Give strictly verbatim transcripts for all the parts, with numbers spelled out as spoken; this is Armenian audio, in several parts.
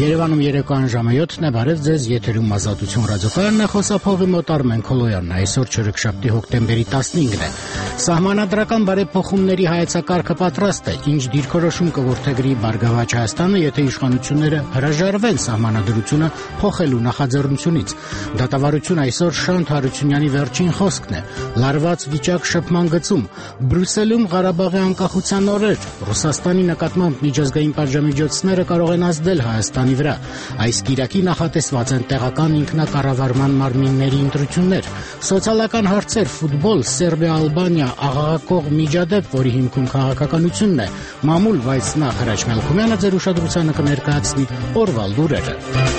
Երևանում երեկոյան ժամը յոթն է, բարև ձեզ, եթերում Ազատություն ռադիոկայանն է, խոսափողի մոտ Արմեն Քոլոյանն է, այսօր չորեքշաբթի հոկտեմբերի տասնինն է։ Սահմանադրական բարեփոխումների հայեցակարգը պատրաստ է, ինչ դիրքորոշում կորդեգրի Բարգավաճ Հայաստանը, եթե իշխանությունները հրաժարվեն սահմանադրությունը փոխելու նախաձեռնությունից։ Դատավարություն այսօր Շանթ Հարությունյանի վերջին խոսքն է։ Լարված վիճակ շփման գծում, Բրյուսելում Ղարաբաղի անկախության օրեր, Ռուսաստանի նկատմամբ միջազգային պատժամիջոցները կարող են ազդել Հայաստանի վրա։ Այս կիրակի նախատեսված են տեղական ինքնակառավարման մարմինների ընտրություններ, սոցիալական հարցեր, ֆուտբոլ, Սերբիա-Ալբանիա, աղաղակող միջադեպ, որի հիմքում քաղաքականությունն է, մամուլ, բայց նախ Հրաչ Մելքումյանը ձեր ուշադրությանը կներկայացնի օրվա լուրերը։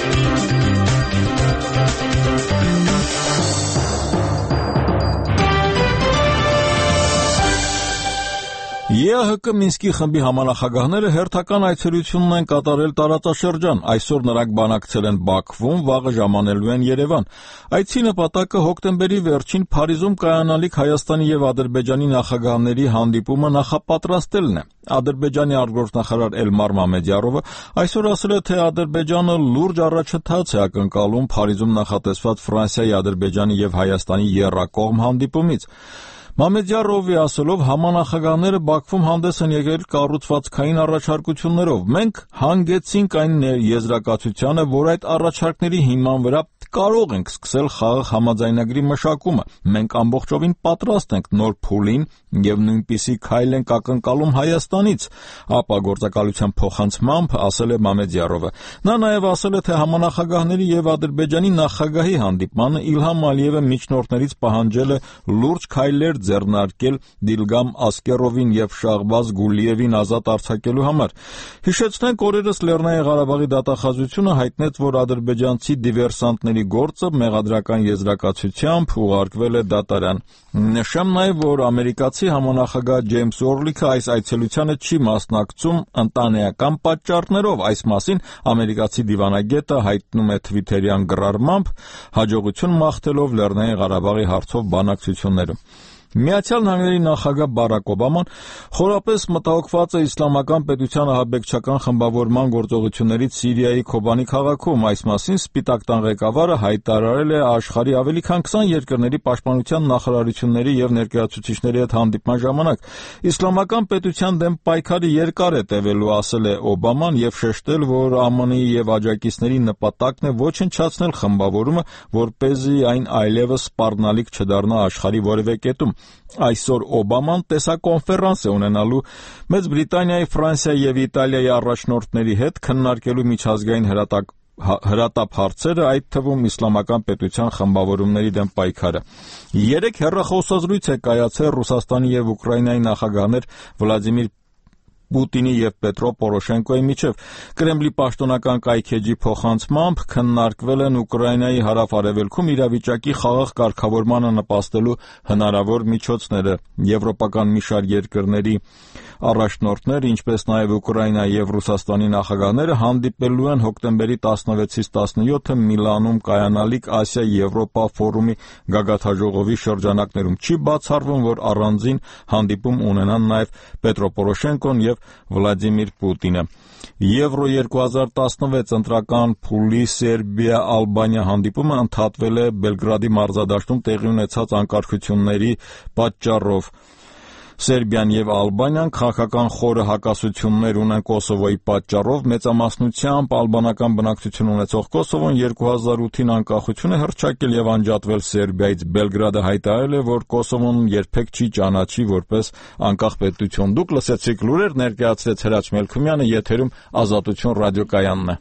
ԵԱՀԿ Մինսկի խմբի համանախագահները հերթական այցելությունն են կատարել տարածաշրջան, այսօր նրանք բանակցել են Բաքվում, վաղը ժամանելու են Երևան։ Այցի նպատակը հոկտեմբերի վերջին Փարիզում կայանալիք Հայաստանի եւ Ադրբեջանի նախագահների հանդիպումը նախապատրաստելն է։ Ադրբեջանի արտգործնախարար Էլմար Մամեդյարովը այսօր ասել է, թե Ադրբեջանը լուրջ առաջընթաց է ակնկալում Փարիզում նախատեսված Ֆրանսիայի, Ադրբեջանի եւ Հայաստանի եռակողմ հանդիպումից։ Մամեդյարովի ասելով, համանախագահները Բաքվում հանդես են եկել կառուցվածքային առաջարկություններով։ Մենք հանգեցինք այն եզրակացությանը, որ այդ առաջարկների հիման վրա կարող ենք սկսել խաղաղ համաձայնագրի մշակումը։ Մենք ամբողջովին պատրաստ ենք նոր փուլին եւ նույնպիսի քայլ ենք ակնկալում Հայաստանից, ապա գործակալության փոխանցմամբ ասել է Մամեդյարովը։ Նա նաեւ ասել է, թե համանախագահների եւ Ադրբեջանի նախագահի հանդիպմանը Իլհամ Ալիևը միջնորդներից պահանջել է լուրջ քայլեր ձեռնարկել Դիլգամ Ասկերովին եւ Շահբազ Գուլիևին ազատ արձակելու համար։ Հիշեցնենք, օրերս Լեռնային Ղարաբաղի դատախազությունը հայտնեց, որ ադրբեջանցի դիվերսանտների գործը մեղադրական եզրակացությամբ ուղարկվել է դատարան։ Նշեմ նաեւ, որ ամերիկացի համանախագահ Ջեյմս Օրլիքը այս այցելությանը չի մասնակցում ընտանեկան պատճառներով։ Այս մասին ամերիկացի դիվանագետը հայտնում է թվիթերյան գրառմամբ, հաջողություն մաղթելով Լեռնային Ղարաբաղի հարցով բանակցություններում։ Միացյալ Նահանգների նախագահ Բարակ Օբաման խորապես մտահոգված է իսլամական պետության ահաբեկչական խմբավորման գործողություններից Սիրիայի Քոբանի քաղաքում։ Այս մասին Սպիտակ տան ղեկավարը հայտարարել է աշխարհի ավելի քան քսան երկրների պաշտպանության նախարարությունների եւ ներկայացուցիչների հետ հանդիպման ժամանակ։ Իսլամական պետության դեմ պայքարը երկար է տևելու, ասել է Օբաման եւ շեշտել, որ ԱՄՆ-ի եւ աջակիցների նպատակն է ոչնչացնել խմբավորումը, որպեսզի այն այլևս սպառնալիք չդառնա աշխարհի որևէ կետում։ Այսօր Օբաման տեսակոնֆերանս է ունենալու Մեծ Բրիտանիայի, Ֆրանսիայի եւ Իտալիայի առաջնորդների հետ քննարկելու միջազգային հրատակ հրատապ հարցերը, այդ թվում իսլամական պետության խմբավորումների դեմ պայքարը։ Երեք հեռախոսազրույց է կայացել Ռուսաստանի եւ Ուկրաինայի նախագահներ Վլադիմիր Պուտինի եւ Պետրո Պորոշենկոյի միջև։ Կրեմլի պաշտոնական կայքեջի փոխանցմամբ քննարկվել են Ուկրաինայի հարավ-արևելքում իրավիճակի խաղաղ կարգավորմանը նպաստելու հնարավոր միջոցները։ Եվրոպական մի շարք երկրների առաջնորդներ, ինչպես նաեւ Ուկրաինայի եւ Ռուսաստանի նախագահները հանդիպելու են հոկտեմբերի տասնվեցից տասնյոթը Միլանում կայանալիք Ասիա-Եվրոպա ֆորումի գագաթաժողովի շրջանակներում։ Չի բացառվում, որ առանձին հանդիպում ունենան նաեւ Պետրո Պորոշենկոն եւ Վլադիմիր Պուտինը։ Եվրո երկու հազար տասնվեց ընտրական փուլի Սերբիա-Ալբանիա հանդիպումը ընդհատվել է Բելգրադի մարզադաշտում տեղի ունեցած անկարգությունների պատճառով։ Սերբիան եւ Ալբանիան քաղաքական խորը հակասություններ ունեն Կոսովոյի պատճառով, մեծամասնությամբ ալբանական բնակչություն ունեցող Կոսովոն երկու հազար ութին անկախություն է հռչակել եւ անջատվել Սերբիայից։ Բելգրադը հայտարարել է, որ Կոսովոն երբեք չի ճանաչի որպես անկախ պետություն։ Դուք լսեցիք լուրեր, ներկայացրեց Հրաչ Մելքումյանը, եթերում Ազատություն ռադիոկայանն է։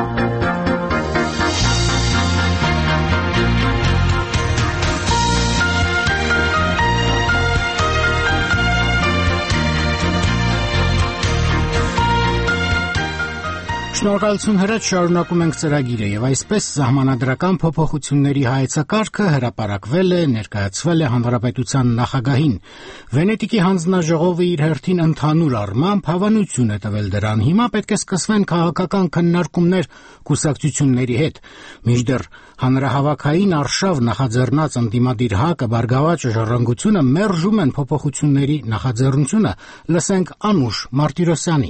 Շնորհակալություն Հրաչ, շարունակում ենք ծրագիրը եւ այսպես սահմանադրական փոփոխությունների հայեցակարգը հրապարակվել է, ներկայացվել է Հանրապետության նախագահին։ Վենետիկի հանձնաժողովը իր հերթին ընդհանուր առմամբ հավանություն է տվել դրան։ Հիմա պետք է սկսվեն քաղաքական քննարկումներ կուսակցությունների հետ։ Մինչդեռ հանրահավաքային արշավ նախաձեռնած ընդդիմադիր ՀԱԿ-ը, Բարգավաճ ժառանգությունը մերժում են փոփոխությունների նախաձեռնությունը։ Լսենք Անուշ Մարտիրոսյանին։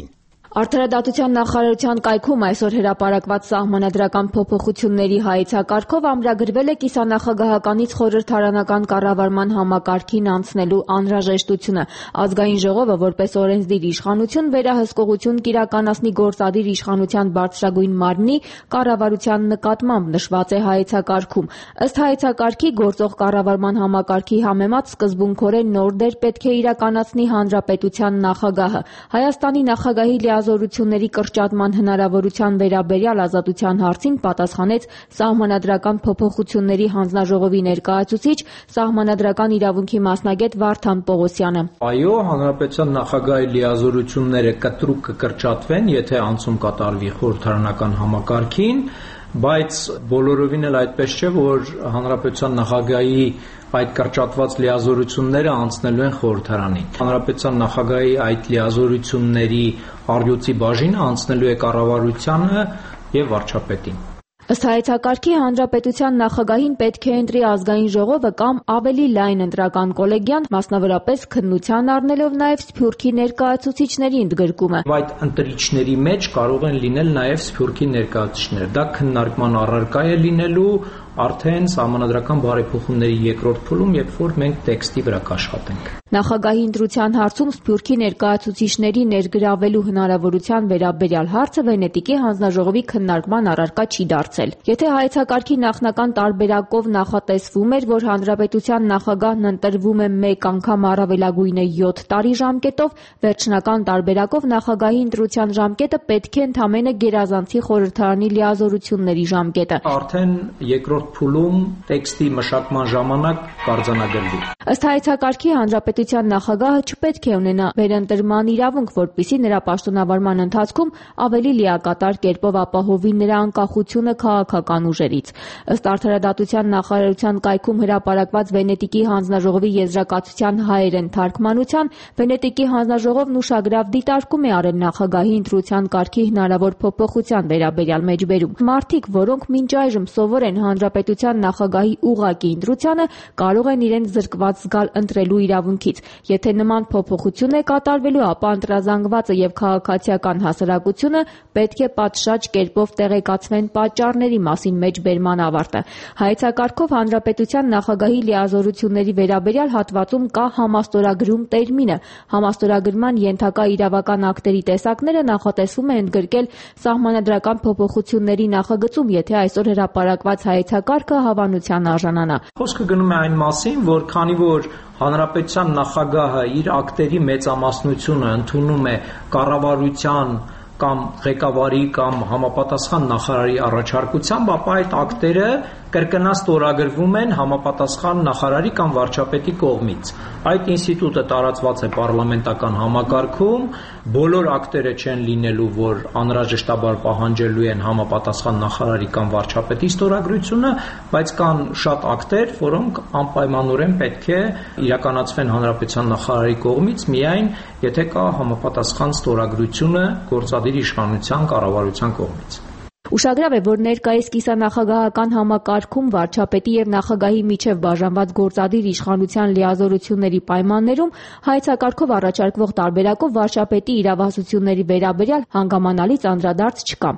Արդարադատության նախարարության կայքում այսօր հրապարակված սահմանադրական փոփոխությունների հայեցակարգով ամրագրվել է կիսանախագահականից խորհրդարանական կառավարման համակարգին անցնելու անհրաժեշտությունը։ Ազգային ժողովը որպես օրենսդիր իշխանություն վերահսկողություն կիրականացնի գործադիր իշխանության բարձրագույն մարմնի կառավարության նկատմամբ նշված է հայեցակարգում։ Ըստ հայեցակարգի գործող կառավարման համակարգի համեմատ սկզբունքորեն նոր դեր պետք է իրականացնի հանրապետության նախագահը։ Հայաստանի նախագահի լիազորությունների կրճատման հնարավորության վերաբերյալ ազատության հարցին պատասխանեց սահմանադրական փոփոխությունների հանձնաժողովի ներկայացուցիչ, սահմանադրական իրավունքի մասնագետ Վարդան Պողոսյանը։ Այո, հանրապետության նախագահի լիազորությունները կտրուկ կկրճատվեն, եթե անցում կատարվի խորհրդարանական համակարգին, բայց բոլորովին էլ այդպես չէ, որ հանրապետության նախագահի այդ կրճատված լիազորությունները անցնելու են խորհրդարանին։ Հանրապետության նախագահի այդ լիազորությունների առյուծի բաժինը անցնելու է կառավարությանը եւ վարչապետին։ Ըստ հայեցակարգի հանրապետության նախագահին պետք է ընտրի ազգային ժողովը կամ ավելի լայն ընտրական կոլեգիան, մասնավորապես քննության առնելով նաև Սփյուռքի ներկայացուցիչների ընդգրկումը։ Այդ ընտրիչների մեջ կարող են լինել նաև Սփյուռքի ներկայացուցիչներ։ Դա քննարկման առարկա է լինելու արդեն սահմանադրական բարեփոխումների երկրորդ փուլում, երբ որ մենք տեքստի վրա կաշխատենք։ Նախագահի ընտրության հարցում Սփյուռքի ներկայացուցիչների ներգրավելու հնարավորության վերաբերյալ հարցը Վենետիկի հանձնաժողովի քննարկման առարկա չի դարձել։ Եթե հայեցակարգի նախնական տարբերակով նախատեսվում էր, որ հանրապետության նախագահն ընտրվում է մեկ անգամ առավելագույնը յոթ տարի ժամկետով, վերջնական տարբերակով նախագահի ընտրության ժամկետը պետք է ընդամենը գերազանցի խորհրդարանի լիազորությունների ժամկետը։ Արդեն երկրորդ փուլում տեքստի մշակման ժամանակ կարձանագրվի։ Ըստ հայեցակարգի հանրապետության նախագահը չպետք է ունենա վերընտրման իրավունք, որպեսզի նրա պաշտոնավարման ընթացքում ավելի լիակատար կերպով ապահովի նրա անկախությունը քաղաքական ուժերից։ Ըստ արդարադատության նախարարության կայքում հրապարակված Վենետիկի հանձնաժողովի եզրակացության հայերեն թարգմանության, Վենետիկի հանձնաժողովն ուշագրավ դիտարկում է արել նախագահի ընտրության կարգի հնարավոր փոփոխության վերաբերյալ մեջբերում։ Մարդիկ, որոնք մինչ այժմ սովոր են հանրապետության նախագահի ուղղակի ընտրությանը, կարող են իրենց զրկված զգալ ընտրելու իրավունքից։ Եթե նման փոփոխություն է կատարվելու, ապա ընտրազանգվածը եւ քաղաքացիական հասարակությունը պետք է պատշաճ կերպով տեղեկացվեն պատճառների մասին մեջբերման ավարտը։ Հայեցակարգով հանրապետության նախագահի լիազորությունների վերաբերյալ հատվածում կա համաստորագրում տերմինը։ Համաստորագրման ենթակա իրավական ակտերի տեսակները նախատեսվում է ընդգրկել սահմանադրական փոփոխությունների նախագծում, եթե այսօր հրապարակված հայեցակարգը հավանության արժանանա։ Խոսքը գնում է այն մասին, որ քանի որ հանրապետության նախագահը իր ակտերի մեծամասնությունը ընդունում է կառավարության կամ ղեկավարի կամ համապատասխան նախարարի առաջարկությամբ, ապա այդ ակտերը կրկնա ստորագրվում են համապատասխան նախարարի կամ վարչապետի կողմից։ Այդ ինստիտուտը տարածված է պարլամենտական համակարգում, բոլոր ակտերը չեն լինելու, որ անհրաժեշտաբար պահանջելու են համապատասխան նախարարի կամ վարչապետի ստորագրությունը, բայց կան շատ ակտեր, որոնք անպայմանորեն պետք է իրականացվեն հանրապետության նախարարի կողմից, միայն եթե կա համապատասխան ստորագրությունը գործադիր իշխանության կառավարության կողմից։ Ուշագրավ է, որ ներկայիս կիսանախագահական համակարգում վարչապետի եւ նախագահի միջև բաժանված գործադիր իշխանության լիազորությունների պայմաններում հայեցակարգով առաջարկվող տարբերակով վարչապետի իրավասությունների վերաբերյալ հանգամանալից անդրադարձ չկա։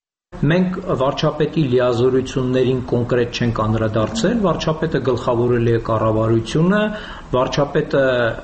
Մենք վարչապետի լիազորություններին կոնկրետ չենք անդրադարձել, վարչապետը գլխավորել է կառավարությունը, վարչապետը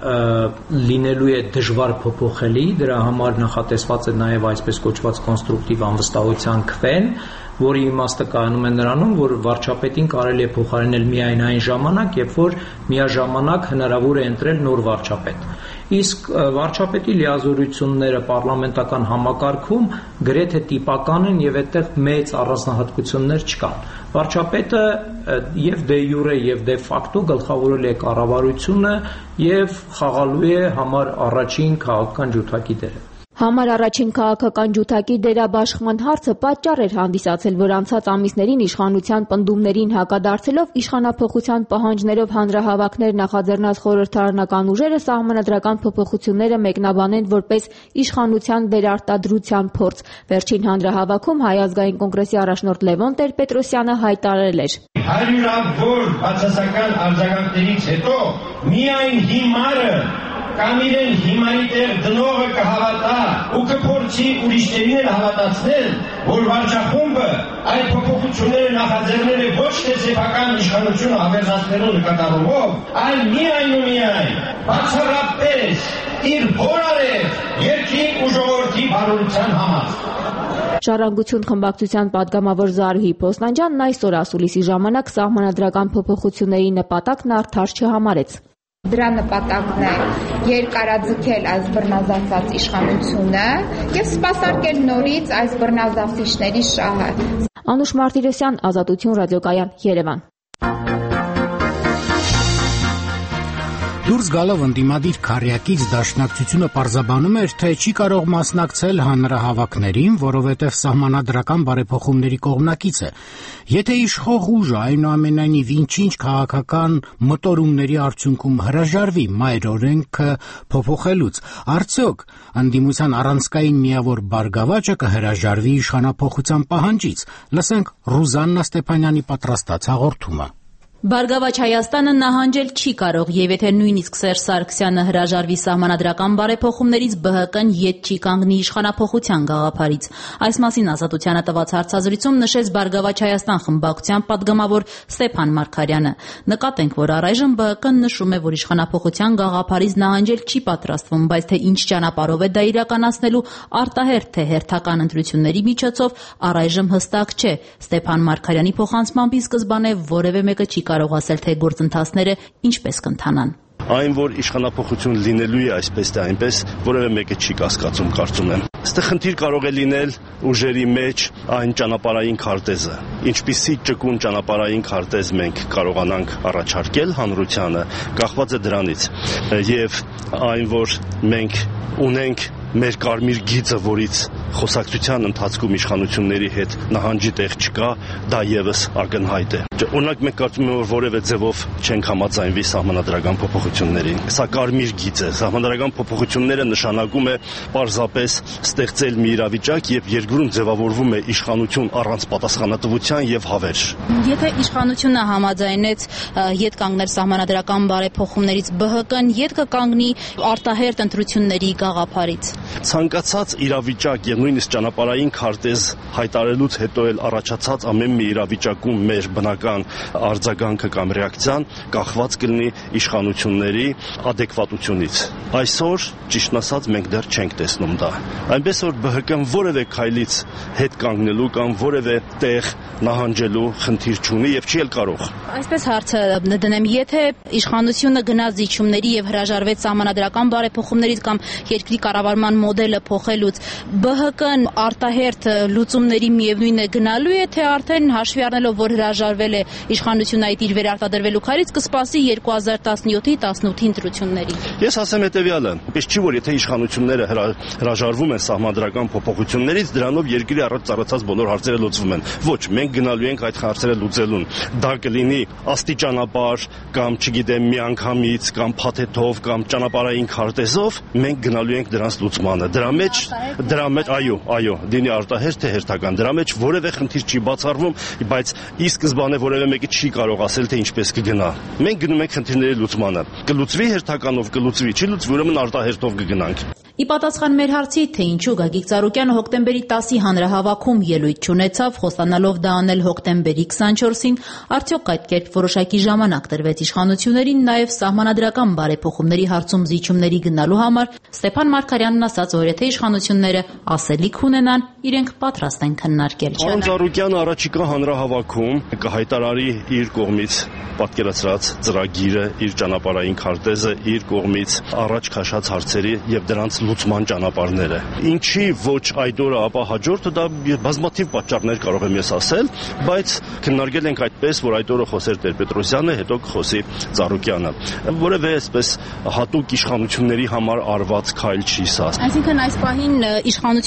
լինելու է դժվար փոփոխելի, դրա համար նախատեսված է նաև այսպես կոչված կոնստրուկտիվ անվստահության քվեն, որի իմաստը կայանում է նրանում, որ վարչապետին կարելի է փոխարինել միայն այն ժամանակ, երբ որ միաժամանակ հնարավոր է ընտրել նոր վարչապետ։ Իսկ վարչապետի լիազորությունները պարլամենտական համակարգում գրեթե տիպական են եւ այդտեղ մեծ առանձնահատկություններ չկան։ Վարչապետը եւ դե յուրե եւ դե ֆակտո գլխավորել է կառավարությունը եւ խաղալու է համար առաջին քաղաքական ջութակի դերը։ Համար առաջին քաղաքական ջութակի դերաբաշխման հարցը պատճառ էր հանդիսացել, որ անցած ամիսներին իշխանության պնդումներին հակադարձելով իշխանափոխության պահանջներով հանրահավաքներ նախաձեռնած խորհրդարանական ուժերը սահմանադրական փոփոխությունները մեկնաբանեն որպես իշխանության վերարտադրության փորձ։ Վերջին հանրահավաքում Հայ ազգային կոնգրեսի առաջնորդ Լևոն Տեր-Պետրոսյանը հայտարարել էր. հարյուրավոր բացասական արձագանքներից հետո միայն հիմարը կամ իրեն հիմանի տեղ դնողը կհավատա ու կփորձի ուրիշներին էլ հավատացնել, որ վարչախումբը այդ փոփոխությունները նախաձեռնել է ոչ թե սեփական իշխանությունը հավերժացնելու նկատառումով, այլ միայն ու միայն բացառապես իր հորարև երկրի ու ժողովրդի բարօրության համար։ Ժառանգություն խմբակցության падգամավոր Զարուհի Փոսնանջյանն այսօր ասուլիսի ժամանակ սահմանադրական փոփոխությունների նպատակն արդար չհամարեց։ Դրա նպատակն է երկարաձգել այս բռնազավթած իշխանությունը եւ սպասարկել նորից այս բռնազավթիչների շահը։ Անուշ Մարտիրոսյան, Ազատություն ռադիոկայան, Երևան։ Դուրս գալով ընդդիմադիր քառյակից դաշնակցությունը պարզաբանում էր, թե չի կարող մասնակցել հանրահավաքներին, որովհետև սահմանադրական բարեփոխումների կողմնակից է։ Եթե իշխող ուժը այնուամենայնիվ ինչ-ինչ քաղաքական մտորումների արդյունքում հրաժարվի մայր օրենքը փոփոխելուց, արդյոք ընդդիմության առանցքային միավոր բարգավաճը կհրաժարվի իշխանափոխության պահանջից։ Լսենք Ռուզաննա Ստեփանյանի պատրաստած հաղորդումը։ Բարգավաճ Հայաստանը նահանջել չի կարող, եւ եթե նույնիսկ Սերժ Սարգսյանը հրաժարվի սահմանադրական բարեփոխումներից, Բ Հ Կ-ն ետ չի կանգնի իշխանափոխության գաղափարից։ Այս մասին Ազատությանը տված հարցազրույցում նշեց Բարգավաճ Հայաստան խմբակցության падգամավոր Ստեփան Մարգարյանը։ Նկատենք, որ առայժմ Բ Հ Կ-ն նշում է, որ իշխանափոխության գաղափարից նահանջել չի պատրաստվում, բայց թե ինչ ճանապարհով է դա իրականացնելու, արտահերթ թե հերթական ընտրությունների միջոցով, առայժմ հստակ չէ։ Ստեփան Մարգարյանի փոխանցմամբ ի սկզբանե որևէ մեկը չի կարող ասել, թե գործընթացները ինչպես կընթանան։ Այն, որ իշխանափոխություն լինելու է այսպես թե այնպես, որևէ մեկը չի կասկածում, կարծում եմ։ Այստեղ խնդիր կարող է լինել ուժերի մեջ այն ճանապարհային քարտեզը։ Ինչպիսի ճկուն ճանապարհային քարտեզ մենք կարողանանք առաջարկել հանրությանը, կախված է դրանից։ Եվ այն, որ մենք ունենք մեր կարմիր գիծը, որից խոսակցության ընթացքում իշխանությունների հետ նահանջի տեղ չկա, դա եւս ակնհայտ է։ Օրինակ մենք կարծում ենք, որ որևէ ձևով չենք համաձայնվի սահմանադրական փոփոխություններին։ Սա կարմիր գիծ է։ Սահմանադրական փոփոխությունները նշանակում է պարզապես ստեղծել մի իրավիճակ, եւ երկրում ձևավորվում է իշխանություն առանց պատասխանատվության եւ հավերժ։ Եթե իշխանությունը համաձայնեց ետ կանգնել սահմանադրական բարեփոխումներից, Բ Հ Կ-ն ետ կկանգնի արտահերթ ընտրությունների գաղափարից։ Ցանկացած իրավիճակ եւ նույնիսկ ճանապարհային քարտեզ հայտարարելուց հետո էլ առաջացած ամեն մի իրավիճակում մեր բնական արձագանքը կամ ռեակցիան կախված կլինի իշխանությունների adekvatությունից։ Այսօր, ճիշտն ասած, մենք դեռ չենք տեսնում դա։ Այնպես որ Բ Հ Կ-ն որևէ քայլից հետ կանգնելու կամ որևէ տեղ նահանջելու խնդիր չունի եւ չի էլ կարող։ Այսպես հարցը դնեմ, եթե իշխանությունը գնաց զիջումների եւ հրաժարվեց սահմանադրական բարեփոխումներից կամ երկրի կառավարման մոդելը փոխելուց, Բ Հ Կ-ն արտահերթ լուծումների միևնույն է գնալու է, թե արդեն հաշվի առնելով, որ հրաժարվել է իշխանությունը այդ իր վերարտադրվելու քայլից, կսպասի երկու հազար տասնյոթի տասնութի ընտրություններին։ Ես ասեմ հետեւյալը, պես չի որ եթե իշխանությունները հրաժարվում են սահմանադրական փոփոխություններից, դրանով երկրի առաջ ծառացած բոլոր հարցերը լուծվում են։ Ոչ, մենք գնալու ենք այդ հարցերը լուծելուն։ Դա կլինի աստիճանաբար կամ, չգիտեմ, միանգամից կամ փաթեթով կամ ճանապարհային քարտեզով, մենք գնալու ենք դրանց լուծմանը։ Դրա մեջ, դրա մեջ, այո, այո, դինի արտահերթ թե հերթական, դրա մեջ որևէ խնդիր չի բացառվում, բայց ի սկզբանե որևէ մեկը չի կարող ասել, թե ինչպես կգնա։ Մենք գնում ենք խնդիրների լուծմանը։ Կլուծվի հերթականով, կլուծվի, չի լուծվի, ուրեմն արտահերթով կգնանք։ Ի պատասխան մեր հարցի, թե ինչու Գագիկ Ծառուկյանը հոկտեմբերի տասի հանրահավաքում ելույթ չունեցավ, խոստանալով դա անել հոկտեմբերի քսանչորսին, արդյոք այդ կերպ որոշակի ժամանակ տրվեց իշխանություններին նաև սահմանադրական բարեփոխումների հարցում զիջումների գնալու համար, Ստեփան Մարգարյանն ասաց, որ եթե իշխանությունները ասելիք ունենան, իրենք պատրաստ են քննարկել։ Պարոն Ծառուկյանը առաջիկա հանրահավաքում կհայտարարի իր կողմից պատկերացրած ծրագիրը, իր ճանապարհային քարտեզը, իր կողմից առաջ քաշած հարցերի եւ դրանց լուծման ճանապարհները։ Ինչի ոչ այդ օրը, ապա հաջորդը դա բազմաթիվ պատճառներ կարող եմ ես ասել, բայց քննարկել ենք այդպես, որ այդ օրը խոսեր Տեր-Պետրոսյանը, հետո կխոսի Ծառուկյանը։ Որևէ այսպես հատուկ իշխանությունների համար արված քայլ չի սա։ Այսինքն այս պահին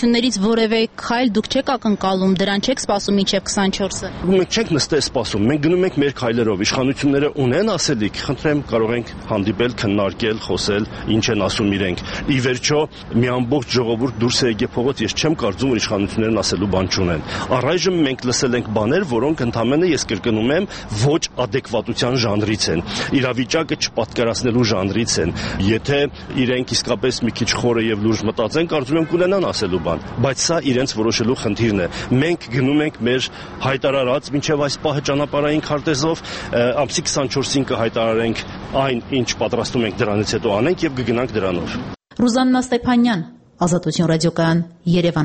իշխանություններից որևէ քայլ դուք չեք ակնկալում, դրան չեք սպասում մինչև քսանչորսը։ Մենք չենք նստել սպասում, մենք գնում ենք մեր քայլերով, իշխանությունները ունեն ասելիք, խնդրեմ կարող ենք հանդիպել, քննարկել, խոսել, ինչ են ասում իրենք։ Ի վերջո, մի ամբողջ ժողովուրդ դուրս է եկել փողոց, ես չեմ կարծում, որ իշխանություններն ասելու բան չունեն։ Առայժմ մենք լսել ենք բաներ, որոնք ընդհանրապես ես կրկնում եմ, ոչ adekvatության ժանրից են։ Իրավիճակը չպատկերացնելու ժանրից են։ Եթե իրենք իսկապես մի քիչ խորը եւ լուրջ մտածեն, կարծում եմ կունենան ասելու բան, բայց սա իրենց որոշելու խնդիրն է։ Մենք գնում ենք մեր հայտարարած մինչև այս պահը ճանապարհային քարտեզով, ամսի քսանչորսին կհայտարարենք այն, ինչ պատրաստում ենք դրանից հետո անենք եւ կգնանք դրանով։ Ռուզաննա Ստեփանյան, Ազատություն ռադիոկայան, Երևան։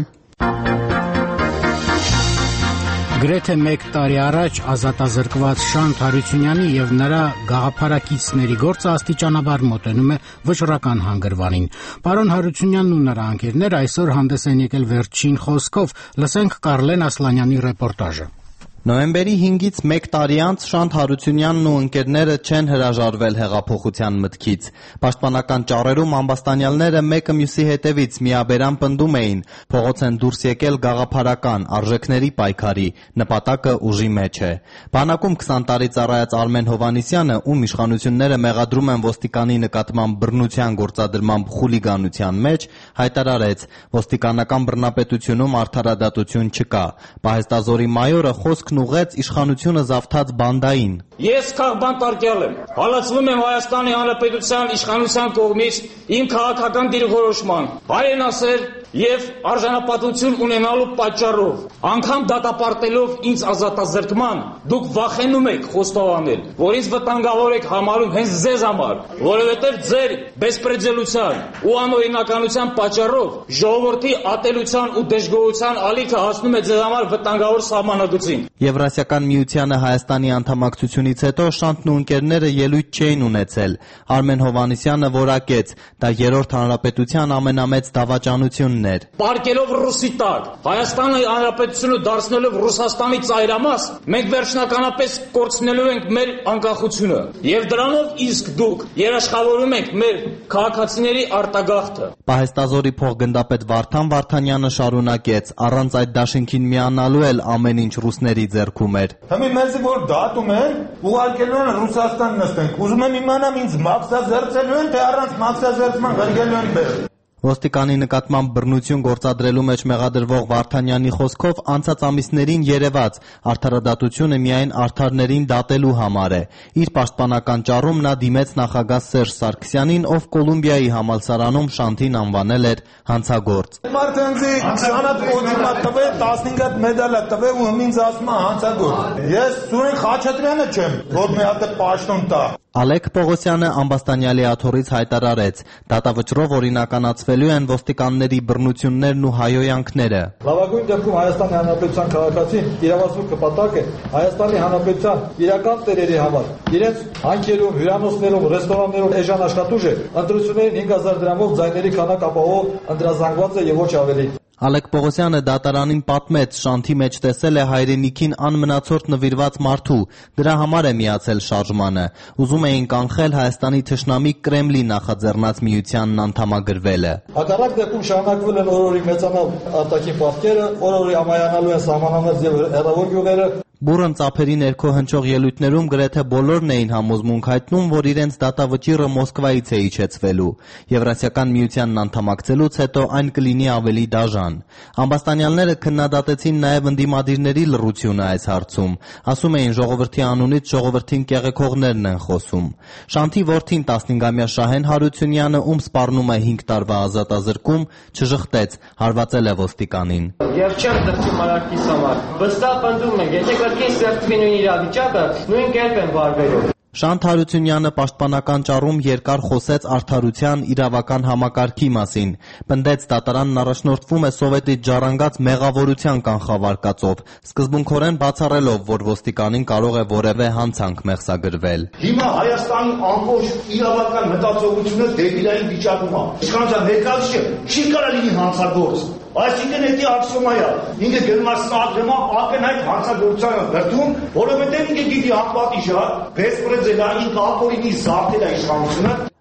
Գրեթե մեկ տարի առաջ ազատազրկված Շանթ Հարությունյանի եւ նրա գաղափարակիցների գործը աստիճանաբար մոտենում է վճռական հանգրվանին։ Պարոն Հարությունյանն ու նրա ընկերները այսօր հանդես են եկել վերջին խոսքով, լսենք Կարլեն Ասլանյանի ռեպորտաժը։ Նոյեմբերի հինգից մեկ տարի անց Շանթ Հարությունյանն ու ընկերները չեն հրաժարվել հեղափոխության մտքից։ Պաշտպանական ճառերում ամբաստանյալները մեկը մյուսի հետևից միաբերան պնդում էին, փողոց են դուրս եկել գաղափարական արժեքների պայքարի, նպատակը ուժի մեջ է։ Բանակում քսան տարի ծառայած Արմեն Հովհաննիսյանը, ում իշխանությունները մեղադրում են ոստիկանի նկատմամբ բռնության գործադրմամբ խուլիգանության մեջ, հայտարարեց, ոստիկանական բռնապետությունում արդարադատություն չկա։ Պահեստազորի մայորը խոսք ուղեց իշխանությունը զավթած բանդային։ Ես քաղբանտարկյալ եմ, հալածվում եմ Հայաստանի Հանրապետության իշխանության կողմից իմ քաղաքական դիրքորոշման, հայրենասեր եւ արժանապատվություն ունենալու պատճառով, անգամ դատապարտելով ինձ ազատազրկման, դուք վախենում եք խոստովանել, որ ինձ վտանգավոր եք համարում հենց ձեզ համար, որովհետեւ ձեր բեսպրեդելության ու անօրինականության պատճառով ժողովրդի ատելության ու դժգոհության ալիքը հասնում է ձեզ համար վտանգավոր սահմանագծին։ Եվրասիական միությանը Հայաստանի անդամակցությունից հետո Շանթն ու ընկերները ելույթ չէին ունեցել։ Արմեն Հովհաննիսյանը որակեց, դա երրորդ հանրապետության ամենամեծ դավաճանությունն էր։ Պարկելով ռուսի տակ, Հայաստանի Հանրապետությունը դարձնելով Ռուսաստանի ծայրամաս, մենք վերջնականապես կորցնելու ենք մեր անկախությունը։ Եվ դրանով իսկ դուք երաշխավորում եք մեր քաղաքացիների արտագաղթը։ Պահեստազորի փոխգնդապետ Վարդան Վարդանյանը շարունակեց, առանց այդ դաշինքին միանալու էլ ամեն ինչ ռուսների ձեռքում էր։ Հիմա մեզ որ դատում են, ուղարկելու են Ռուսաստան նստենք։ Ուզում եմ իմանամ ինձ մաքսազերծելու են, թե առանց մաքսազերծման գրգելու են բեր։ Ոստիկանի նկատմամբ բռնություն գործադրելու մեջ մեղադրվող Վարդանյանի խոսքով անցած ամիսներին երևաց արդարադատությունը միայն արդարներին դատելու համար է։ Իր պաշտպանական ճառում նա դիմեց նախագահ Սերժ Սարգսյանին, ով Կոլումբիայի համալսարանում Շանթին անվանել էր հանցագործ։ Մարդենցի քսան օդիմա տվե, տասնհինգ հատ մեդալ տվե ու ինձ ասում է հանցագործ։ Ես Սուրեն Խաչատրյանը չեմ, որ մի հատ պաշտոն տա։ Ալեք Պողոսյանը ամբաստանյալի աթոռից հայտարարեց, դատավճռով օրինականացվելու են ոստիկանների բռնություններն ու հայոյանքները։ Լավագույն դեպքում Հայաստանի Հանրապետության քաղաքացին իրավասու կպատակ է Հայաստանի Հանրապետության իրական տերերի համար։ Իրենց հանքերում, հյուրանոցներում, ռեստորաններում էժան աշխատուժ է, ընտրություններին հինգ հազար դրամով ձայների քանակ ապահով ընտրազանգված է եւ ոչ ավելի։ Ալեք Պողոսյանը դատարանին պատմեց, Շանթի մեջ տեսել է հայրենիքին անմնացորդ նվիրված մարդու, դրա համար է միացել շարժմանը։ Ուզում էին կանխել Հայաստանի թշնամի Կրեմլի նախաձեռնած միությանն անդամագրվելը։ Հակառակ դեպքում շարունակվել են օրորի մեծանալ արտաքին պարտքերը, օրորի ամայանալու են սահմանամերձ եւ հեռավոր գյուղերը։ Բուրըն ծափերի ներքո հնչող ելույթներում գրեթե բոլորն էին համոզմունք հայտնում, որ իրենց դատավճիռը Մոսկվայից է իջեցվելու։ Եվրասիական միությանն անդամակցելուց հետո այն կլինի ավելի դաժան։ Ամբաստանյալները քննադատեցին նաև ընդդիմադիրների լռությունը այս հարցում։ Ասում էին ժողովրդի անունից ժողովրդին կեղեքողներն են խոսում։ Շանթի որդին տասնհինգամյա Շահեն Հարությունյանը, ում սպառնում է հինգ տարվա ազատազրկում, չժխտեց, հարվածել է ոստիկանին։ Եվ չեմ դրսի մարակիս համար։ Վստահ պնդում ենք, եթե կրկին ստեղծվի նույն իրավիճակը, նույն կերպ են վարվելու։ Շանթ Հարությունյանը պաշտպանական ճառում երկար խոսեց արդարության իրավական համակարգի մասին, պնդեց դատարանն առաջնորդվում է սովետից ժառանգած մեղավորության կանխավարկածով, սկզբունքորեն բացառելով, որ ոստիկանին կարող է որևէ հանցանք մեղսագրվել։ Հիմա Հայաստանի ամբողջ իրավական մտածողությունը դեպիլային վիճակում է։ Իշխանության ներկայացուցիչը չի կարող լինի հանցագործ։ Այսինքն էդի ակսիոմայա, ինքը գերմասնագրեմա ակնհայտ հանցագործության դրդում, որովհետև ինքը գիտի հապատիժա, բեսպրեդելա, ինքը ապօրինի զարդել է իշխանությունը։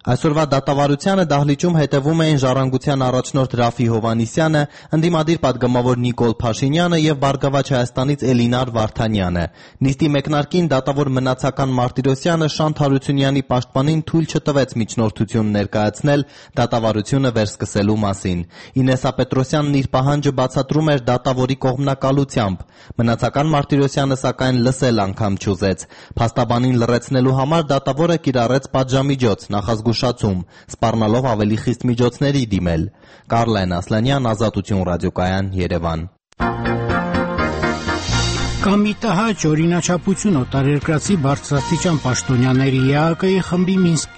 Այսօրվա դատավարությանը դահլիճում հետևում էին Ժառանգության առաջնորդ Ռաֆի Հովհաննիսյանը, ընդդիմադիր պատգամավոր Նիկոլ Փաշինյանը եւ Բարգավաճ Հայաստանից Էլինար Վարդանյանը։ Նիստի մեկնարկին դատավոր մնացական Մարտիրոսյանը Շանթ Հարությունյանի պաշտպանին թույլ չտվեց միջնորդություն ներկայացնել դատավարությունը վերսկսելու մասին։ Ինեսա Պետրոսյանն իր պահանջը բացատրում էր դատավորի կողմնակալությամբ։ Մնացական Մարտիրոսյանը սակայն լսել անգամ չուզեց։ Փաստաբանին լռեցնելու համար դատավորը կիրառեց պատժամիջոց, նախազգուշացում, սպառնալով ավելի խիստ միջոցների դիմել։ Կարլեն Ասլանյան, Ազատություն ռադիոկայան, Երևան։ Կամիտահաճ օրինաչափություն օտարերկրացի բարձրաստիճան պաշտոնյաների ԵԱԿ-ի խմբի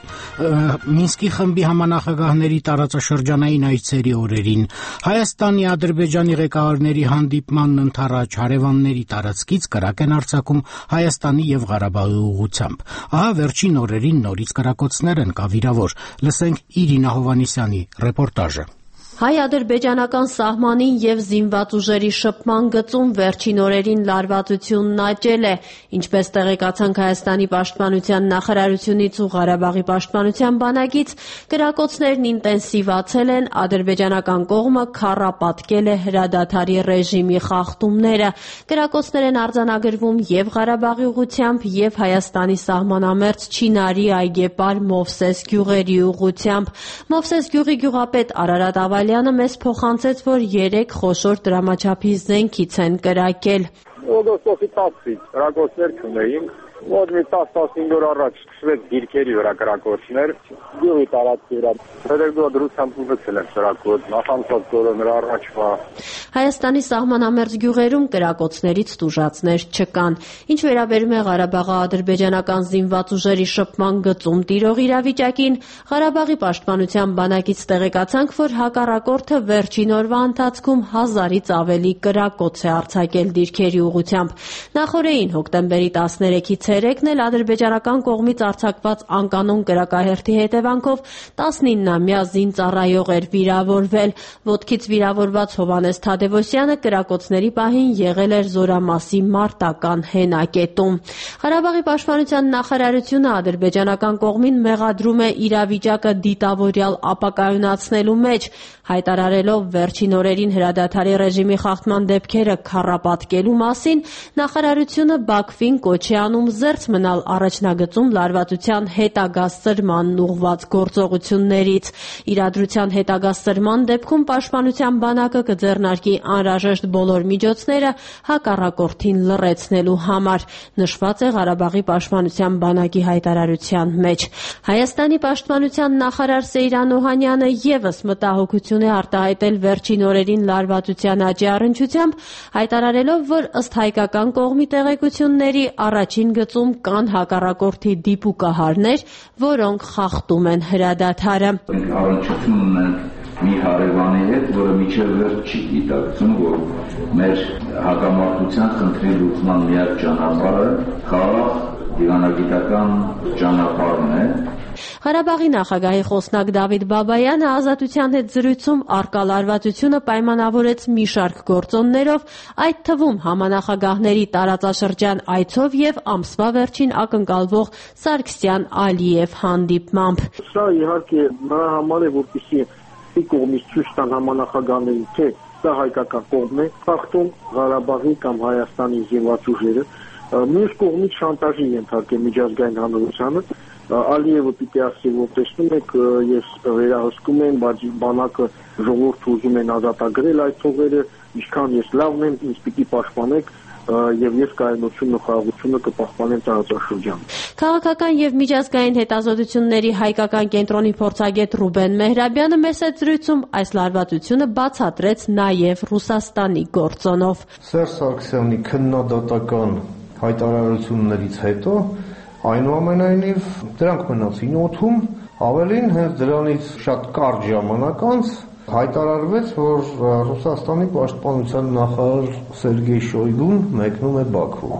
Մինսկի խմբի համանախագահների տարածաշրջանային այցերի օրերին Հայաստանի, Ադրբեջանի ղեկավարների հանդիպմանն ընդառաջ հարևանների տարածքից կրակ են արձակում Հայաստանի եւ Ղարաբաղի ուղղությամբ։ Ահա վերջին օրերին նորից կրակոցներ են կավիրավոր։ Լսենք Իրինա Հովհաննիսյանի ռեպորտաժը։ Հայ-ադրբեջանական սահմանին եւ զինված ուժերի շփման գծում վերջին օրերին լարվածությունն աճել է, ինչպես տեղեկացանք Հայաստանի պաշտպանության նախարարությունից ու Ղարաբաղի պաշտպանության բանակից, կրակոցներն ինտենսիվացել են, ադրբեջանական կողմը քառապատկել է հրադադարի ռեժիմի խախտումները։ Կրակոցներ են արձանագրվում եւ Ղարաբաղի ուղղությամբ եւ Հայաստանի սահմանամերձ Չինարի այգեպար Մովսես գյուղերի ուղղությամբ։ Մովսես գյուղի գյուղապետ Արարատ Ավալյանը մեզ փոխանցեց, որ երեք խոշոր դրամաչափի զենքից են կրակել։ Օգոստոսի տասից կրակոցներ չունեինք, մոտ մի տասը-տասնհինգ օր առաջ սկսվեց դիրքերի վրա կրակոցներ, գյուղի տարածքի վրա։ Հետո դրությամբ ունեցել են կրակոց, նախանցած օրը նրա առաջվա։ Հայաստանի սահմանամերձ գյուղերում կրակոցներից տուժածներ չկան։ Ինչ վերաբերում է Ղարաբաղա-ադրբեջանական զինված ուժերի շփման գծում տիրող իրավիճակին, Ղարաբաղի պաշտպանության բանակից տեղեկացանք, որ հակառակորդը վերջին օրվա ընթացքում հազարից ավելի կրակոց է արձակել դիրքերի ուղղությամբ։ Նախորդին հոկտեմբերի տասներեքի ցերեկն էլ ադրբեջանական կողմից արձակված անկանոն կրակահերթի հետևանքով տասնիննամյա զինծառայող էր վիրավորվել։ Ոտքից վիրավորված Հովհաննես Թադևոսյանը կրակոցների պահին եղել էր Զորամասի մարտական հենակետում։ Ղարաբաղի պաշտպանության նախարարությունը ադրբեջանական կողմին մեղադրում է իրավիճակը դիտավորյալ ապակայունացնելու մեջ, հայտարարելով վերջին օրերին հրադադարի ռեժիմի խախտման դեպքերը քառապատկելու մասին, նախարարությունը Բաքվին կոչ է անում զերծ մնալ առաջնագծում լարվածության հետագա սրմանն ուղղված գործողություններից։ Իրադրության հետագա սրման դեպքում պաշտպանության բանակը կձեռնարկի անհրաժեշտ բոլոր միջոցները հակառակորդին լռեցնելու համար, նշված է Ղարաբաղի պաշտպանության բանակի հայտարարության մեջ։ Հայաստանի պաշտպանության նախարար Սեյրան Օհանյանը ևս մտահոգություն է արտահայտել վերջին օրերին լարվածության աճի առնչությամբ, հայտարարելով, որ ըստ հայկական կողմի տեղեկությունների առաջին գծում կան հակառակորդի դիպուկահարներ, որոնք խախտում են հրադադարը։ Առնչություն ունենք մի հարևանի հետ, որը մինչև վերջ չի գիտակցում, որ մեր հակամարտության խնդրի լուծման միակ ճանապարհը խաղաղ դիվանագիտական ճանապարհն է։ Ղարաբաղի նախագահի խոսնակ Դավիթ Բաբայանը Ազատության հետ զրույցում առկա լարվածությունը պայմանավորեց մի շարք գործոններով, այդ թվում համանախագահների տարածաշրջան այցով եւ ամսվա վերջին ակնկալվող Սարգսյան-Ալիև հանդիպմամբ։ Սա իհարկե նրա համար է, որպեսզի մի կողմից ցույց տան համանախագահներին, թե սա հայկական կողմն է, խախտում Ղարաբաղի կամ Հայաստանի զինված ուժերը, մյուս կողմից շանտաժի ենթարկել միջազգային հանրությանը։ Ալիևը պիտի ասի, որ տեսնում եք, ես վերահսկում եմ, բայց բանակը ժողովուրդը ուզում են ազատագրել այդ թողերը, ինչքան ես լավն եմ, ինձ պիտի պաշտպանեք եւ ես կայունությունն ու խաղաղությունը կպահպանեմ տարածաշրջանում։ Քաղաքական եւ միջազգային հետազոտությունների հայկական կենտրոնի փորձագետ Ռուբեն Մեհրաբյանը մեծ զրույցում այս լարվածությունը բացատրեց նաեւ Ռուսաստանի գործոնով։ Սերժ Սարգսյանի քննադատական հայտարարություններից հետո այնուամենայնիվ դրանք մնացին օդում, ավելին հենց դրանից շատ կարճ ժամանակ անց հայտարարվեց, որ Ռուսաստանի պաշտպանության նախարար Սերգեյ Շոյգուն մեկնում է Բաքու։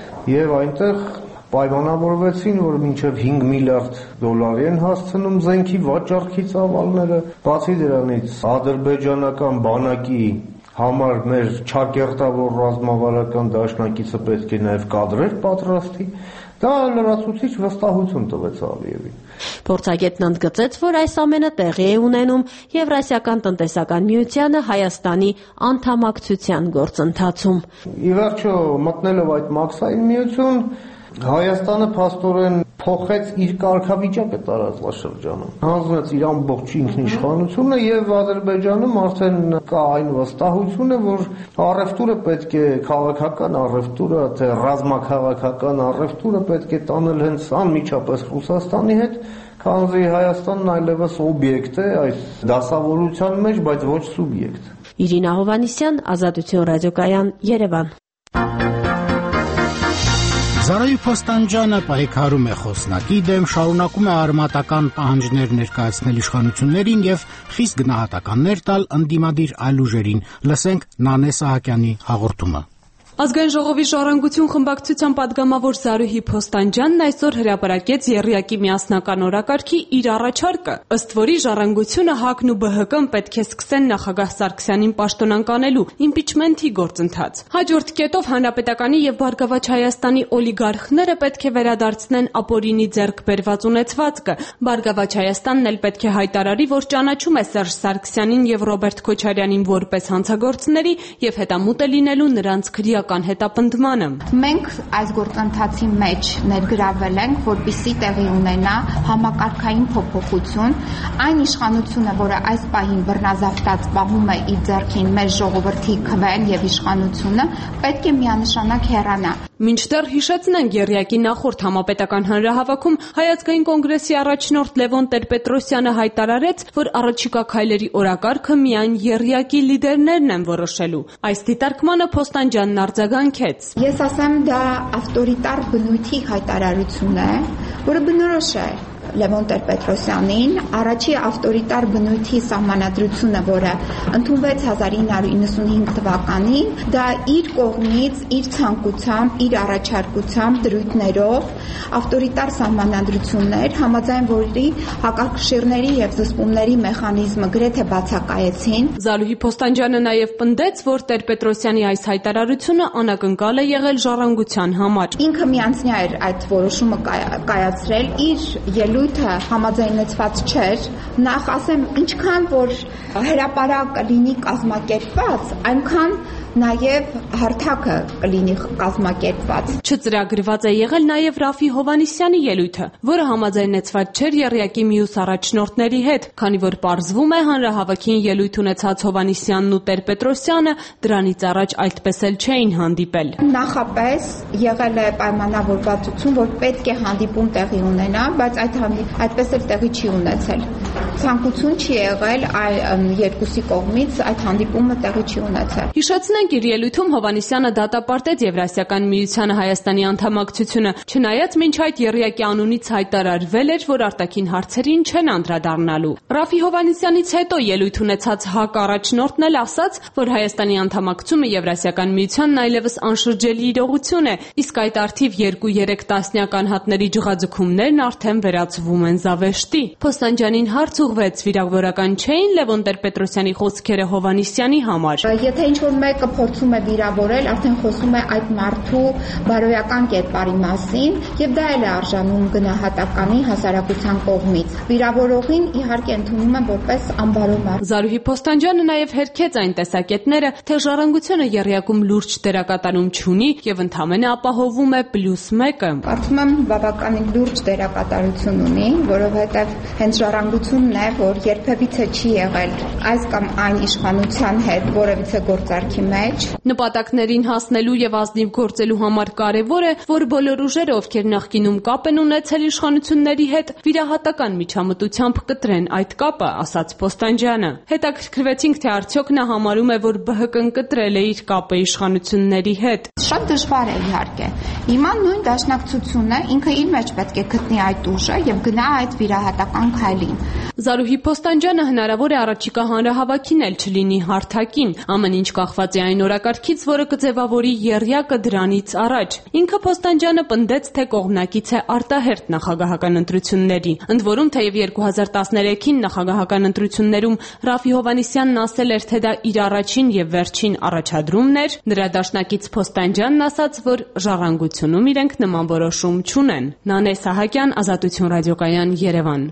Եվ այնտեղ պայմանավորվեցին, որ մինչև հինգ միլիարդ դոլարի են հասցնում զենքի վաճառքի ծավալները։ Բացի դրանից ադրբեջանական բանակի համար մեր չակերտավոր ռազմավարական դաշնակիցը պետք է նաև կադրեր պատրաստի։ Դա լրացուցիչ վստահություն տվեց Ալիևին։ Փորձագետն ընդգծեց, որ այս ամենը տեղի է ունենում Եվրասիական տնտեսական միությանը Հայաստանի անդամակցության գործընթացում։ Ի վերջո, մտնելով այդ մաքսային միություն, Հայաստանը փաստորեն փոխեց իր կարգավիճակը տարածաշրջանում։ Հանձնեց իր ամբողջ ինքնիշխանությունը եւ Ադրբեջանում արդեն կա այն վստահությունը, որ առևտուրը պետք է քաղաքական առևտուրը, թե ռազմաքաղաքական առևտուրը պետք է տանել հենց անմիջապես Ռուսաստանի հետ, քանզի Հայաստանն այլևս օբյեկտ է այդ դասավորության մեջ, բայց ոչ սուբյեկտ։ Իրինա Հովանիսյան, Ազատություն ռադիոկայան, Երևան։ Զարոյի Փոստանջյանը պայքարում է խոսնակի դեմ, շարունակում է արմատական պահանջներ ներկայացնել իշխանություններին եւ խիստ գնահատականներ տալ ընդդիմադիր այլ ուժերին։ Լսենք Նանե Սահակյանի հաղորդումը։ Ազգային ժողովի ժառանգություն խմբակցության падգամավոր Զարուհի Փոստանջյանն այսօր հրապարակեց եռյակի միասնական օրակարգի իր առաջարկը, ըստ որի ժառանգությունը, ՀԱԿ-ն ու ԲՀԿ-ն պետք է սկսեն նախագահ Սարգսյանին պաշտոնանկանելու իմպիչմենթի գործընթաց։ Հաջորդ կետով Հանրապետականի եւ Բարգավաճ Հայաստանի օլիգարխները պետք է վերադարձնեն ապօրինի ձեռք բերված ունեցվածքը։ Բարգավաճ Հայաստանն էլ պետք է հայտարարի, որ ճանաչում է Սերժ Սարգսյանին եւ Ռոբերտ Քոչարյանին որպես հանցագործների եւ հետամուտ է լինելու նրանց քրեական հետապնդմանը։ Մենք այս գործընթացի մեջ ներգրավել ենք, որպեսզի տեղի ունենա համակարգային փոփոխություն, այն իշխանությունը, որը այս պահին բռնազավթած պահում է իր ձեռքին մեր ժողովրդի քվեն եւ իշխանությունը, պետք է միանշանակ հեռանա։ Մինչդեռ հիշեցնենք եռյակի նախորդ համապետական հանրահավաքում Հայ ազգային կոնգրեսի առաջնորդ Լևոն Տեր-Պետրոսյանը հայտարարեց, որ առաջիկա քայլերի օրակարգը միայն եռյակի լիդերներն են որոշելու։ Այս դիտարկմանը Փոստանջյանն արձագանքեց։ Ես ասեմ, դա ավտորիտար բնույթի հայտարարություն է, որը բնորոշ է Լևոն Տեր-Պետրոսյանին, առաջի ավտորիտար բնույթի սահմանադրությունը, որը ընդունվեց հազար ինը հարյուր իննսունհինգ թվականին, դա իր կողմից, իր ցանկությամբ, իր առաջարկությամբ, դրույթներով ավտորիտար սահմանադրություններ, համաձայն որի հակակշիռների եւ զսպումների մեխանիզմը գրեթե բացակայեցին։ Զարուհի Փոստանջյանը նաեւ պնդեց, որ Տեր-Պետրոսյանի այս հայտարարությունը անակնկալ է եղել ժառանգության համար։ Ինքը միանձնյա էր այդ որոշումը կայացրել, իր ելույթը համաձայնեցված չէր, նախ ասեմ, ինչքան որ հրապարակ կլինի կազմակերպված, այնքան նաև հարթակը կլինի կազմակերպված։ Չծրագրված է եղել նաև Ռաֆի Հովանիսյանի ելույթը, որը համաձայնեցված չէր եռյակի մյուս առաջնորդների հետ, քանի որ պարզվում է հանրահավաքին ելույթ ունեցած Հովանիսյանն ու Տեր-Պետրոսյանը դրանից առաջ այդպես էլ չէին հանդիպել։ Նախապես եղել է պայմանավորվածություն, որ պետք է հանդիպում տեղի ունենա, բայց այդ այդպես էլ տեղի չի ունեցել։ Ցանկություն չի եղել երկուսի կողմից այդ հանդիպումը տեղի չի ունեցել։ Հիշեցնենք, իր ելույթում Հովանիսյանը դատապարտեց Եվրասիական միությանը Հայաստանի անդամակցությունը, չնայած մինչ այդ եռյակի անունից հայտարարվել էր, որ արտաքին հարցերին չեն անդրադառնալու։ Ռաֆի Հովանիսյանից հետո ելույթ ունեցած ՀԱԿ առաջնորդն էլ ասաց, որ Հայաստանի անդամակցումը Եվրասիական միությանն այլևս անշրջելի իրողություն է, իսկ այդ արդիվ երկու-երեք տասնյակ անհատների ջղաձգումներն արդեն վերածվում են զավեշտի։ Փոստանջյանին հարց ուղղվեց, վիրավորական չէին Լևոն Տեր-Պետրոսյանի խոսքերը Հովանիսյանի համար։ Եթե ինչ-որ մեկը փորձում է վիրավորել, արդեն խոսում է այդ մարդու բարոյական կերպարի մասին, եւ դա էլ է արժանում գնահատականի հասարակության կողմից։ Վիրավորողին իհարկե ընդունում են որպես անբարո մարդ։ Զարուհի Փոստանջյանը նաեւ հերքեց այն տեսակետները, թե ժառանգությունը եռյակում լուրջ դերակատարում չունի եւ ընդհանրապես ապահովում է պլյուս մեկը։ Կարծում եմ բավականին լուրջ դերակատարություն ունի, որովհետեւ հենց ժառանգությունն է, որ երբևիցե չի եղել այս կամ այն իշխանության հետ որևիցե գործարքի մեջ։ Նպատակներին հասնելու եւ ազնիվ գործելու համար կարեւոր է, որ բոլոր ուժերը, ովքեր նախկինում կապ են ունեցել իշխանությունների հետ, վիրահատական միջամտությամբ կտրեն այդ կապը, ասաց Փոստանջյանը։ Հետաքրքրվեցինք, թե արդյոք նա համարում է, որ ԲՀԿ-ն կտրել է իր կապը իշխանությունների հետ։ Շատ դժվար է իհարկե։ Հիմա նույն դաշնակցությունը ինքը իր մեջ պետք է գտնի այդ ուժը եւ գնա այդ վիրահատական քայլին։ Զարուհի Փոստանջյանը հնարավոր է առաջիկա հանրահավաքին էլ չլինի հարթակին, ամեն ինչ կախված է այն օրակարգից, որը կձևավորի եռյակը դրանից առաջ։ Ինքը Փոստանջյանը պնդեց, թե կողմնակից է արտահերթ նախագահական ընտրությունների։ Ընդ որում, թեև երկու հազար տասներեքին նախագահական ընտրություններում Ռաֆի Հովհաննիսյանն ասել էր, թե դա իր առաջին եւ վերջին առաջադրումն էր, նրա դաշնակից Փոստանջյանն ասաց, որ ժառանգությունում իրենք նման որոշում չունեն։ Նանե Սահակյան, Ազատություն ռադիոկայան, Երևան։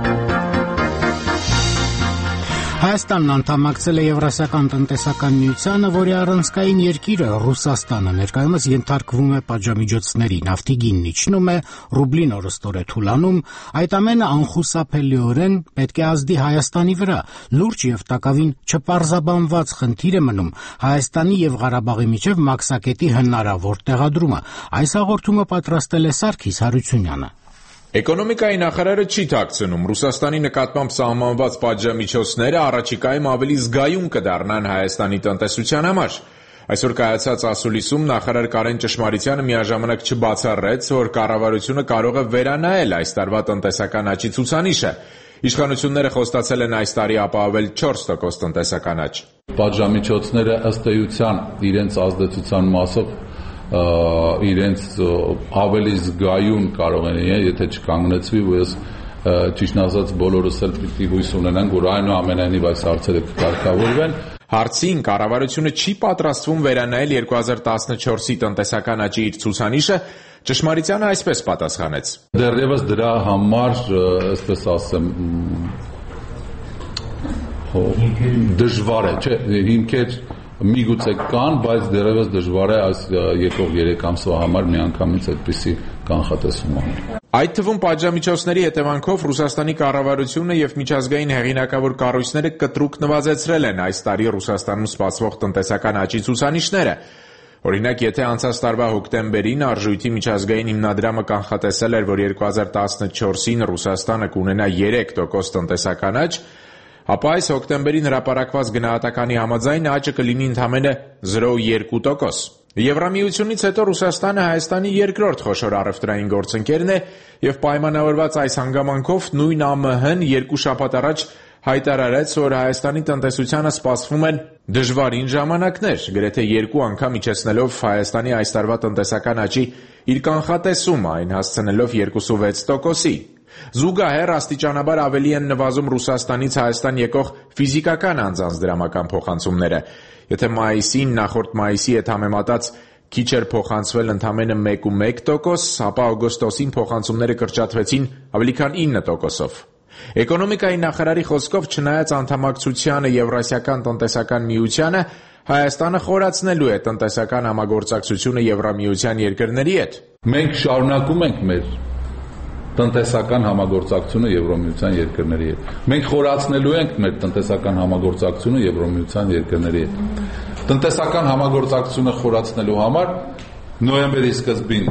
Հայաստանն անդամակցել է Եվրասիական տնտեսական միությանը, որի առանցքային երկիրը Ռուսաստանը ներկայումս ենթարկվում է պատժամիջոցների, նավթի գինն իջնում է, ռուբլին օրըստօր է թուլանում, այդ ամենը անխուսափելիորեն պետք է ազդի Հայաստանի վրա։ Լուրջ եւ տակավին չպարզաբանված խնդիր է մնում Հայաստանի եւ Ղարաբաղի միջև մաքսակետի հնարավոր տեղադրումը։ Այս հաղորդումը պատրաստել է Սարգիս Հարությունյանը։ Էկոնոմիկայի նախարարը չի թաքցնում, Ռուսաստանի նկատմամբ սահմանված պատժամիջոցները առաջիկայում ավելի զգայուն կդառնան Հայաստանի տնտեսության համար։ Այսօր կայացած ասուլիսում նախարար Կարեն Ճշմարիտյանը միաժամանակ չբացառեց, որ կառավարությունը կարող է վերանայել այս տարվա տնտեսական աճի ցուցանիշը։ Իշխանությունները խոստացել են այս տարի ապահովել չորս տոկոս տնտեսական աճ։ Պատժամիջոցները ըստ էության իրենց ազդեցության մասով իրենց ավելի զգայուն կարող են լինել, եթե չկանգնեցվի, ու ես ճիշտ ասած բոլորս էլ պիտի հույս ունենանք, որ այնուամենայնիվ այս հարցերը կկարգավորվեն։ Հարցին կառավարությունը չի պատրաստվում վերանայել երկու հազար տասնչորսի տնտեսական աճի իր ցուցանիշը, Ճշմարիտյանը այսպես պատասխանեց. Դեռևս դրա համար, այսպես ասեմ, դժվար է, չէ, հիմքեր միգուցե կան, բայց դեռևս դժվար է այս եկող երեք ամսվա համար միանգամից այդպիսի կանխատեսում անել։ Այդ թվում պատժամիջոցների հետևանքով Ռուսաստանի կառավարությունը եւ միջազգային հեղինակավոր կառույցները կտրուկ նվազեցրել են այս տարի Ռուսաստանում սպասվող տնտեսական աճի ցուցանիշները։ Օրինակ, եթե անցած տարվա հոկտեմբերին Արժույթի միջազգային հիմնադրամը կանխատեսել էր, որ երկու հազար տասնչորսին Ռուսաստանը կունենա երեք տոկոս տնտեսական աճ, ապա այս հոկտեմբերին հրապարակված գնահատականի համաձայն աճը կլինի ընդամենը զրո կόμμα երկու տոկոս։ Եվրամիությունից հետո Ռուսաստանը Հայաստանի երկրորդ խոշոր առևտրային գործընկերն է եւ պայմանավորված այս հանգամանքով նույն ԱՄՀ-ն երկու շաբաթ առաջ հայտարարեց, որ Հայաստանի տնտեսությանը սպասվում են դժվարին ժամանակներ, գրեթե երկու անգամ իջեցնելով Հայաստանի այս տարվա տնտեսական աճի իր կանխատեսումը, այն հասցնելով երկու վեց տոկոսի։ Զուգահեռ աստիճանաբար ավելի են նվազում Ռուսաստանից Հայաստան եկող ֆիզիկական անձանց դրամական փոխանցումները։ Եթե մայիսին նախորդ մայիսի հետ համեմատած քիչ էր փոխանցվել ընդամենը մեկ կόμμα մեկ տոկոս, ապա օգոստոսին փոխանցումները կրճատվեցին ավելի քան ինը տոկոսով։ Էկոնոմիկայի նախարարի խոսքով, չնայած անդամակցությանը Եվրասիական տնտեսական միությանը, Հայաստանը խորացնելու է տնտեսական համագործակցությունը Եվրամիության երկրների հետ։ Մենք շարունակում ենք մեր տնտեսական համագործակցությունը Եվրամիության երկրների հետ։ Մենք խորացնելու ենք մեր տնտեսական համագործակցությունը Եվրամիության երկրների հետ։ Տնտեսական համագործակցությունը խորացնելու համար նոյեմբերի սկզբին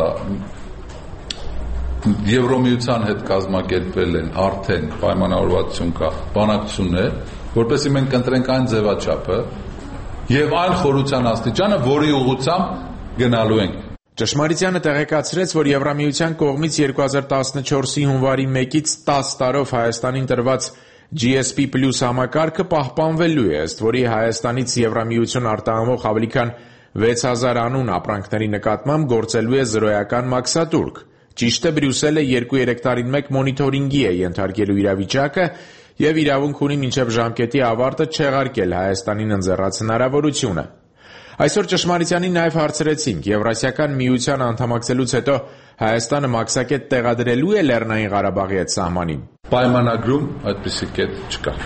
Եվրամիության հետ կազմակերպվել են արդեն պայմանավորվածություն կա բանակցություններ, որպեսզի մենք ընտրենք այն ձևաչափը եւ այն խորության աստիճանը, որի ուղղությամբ գնալու ենք։ Ճշմարիտյանը տեղեկացրեց, որ Եվրամիության կողմից երկու հազար տասնչորսի հունվարի մեկից տասը տարով Հայաստանին տրված G S P Plus համակարգը պահպանվելու է, ըստ որի Հայաստանից Եվրամիություն արտահանվող ավելի քան վեց հազար անուն ապրանքների նկատմամբ գործելու է զրոյական մաքսատուրք։ Ճիշտ է, Բրյուսելը երկու-երեք տարին մեկ մոնիթորինգի է ենթարկելու իրավիճակը եւ իրավունք ունի մինչեւ ժամկետի ավարտը չեղարկել Հայաստանին ընձեռած հնարավորությունը։ Այսօր Ճշմարիտյանին նաև հարցրեցինք, Եվրասիական միության անդամակցելուց հետո Հայաստանը մաքսակետ տեղադրելու է Լեռնային Ղարաբաղի հետ սահմանին։ Պայմանագրում այդպիսի կետ չկա,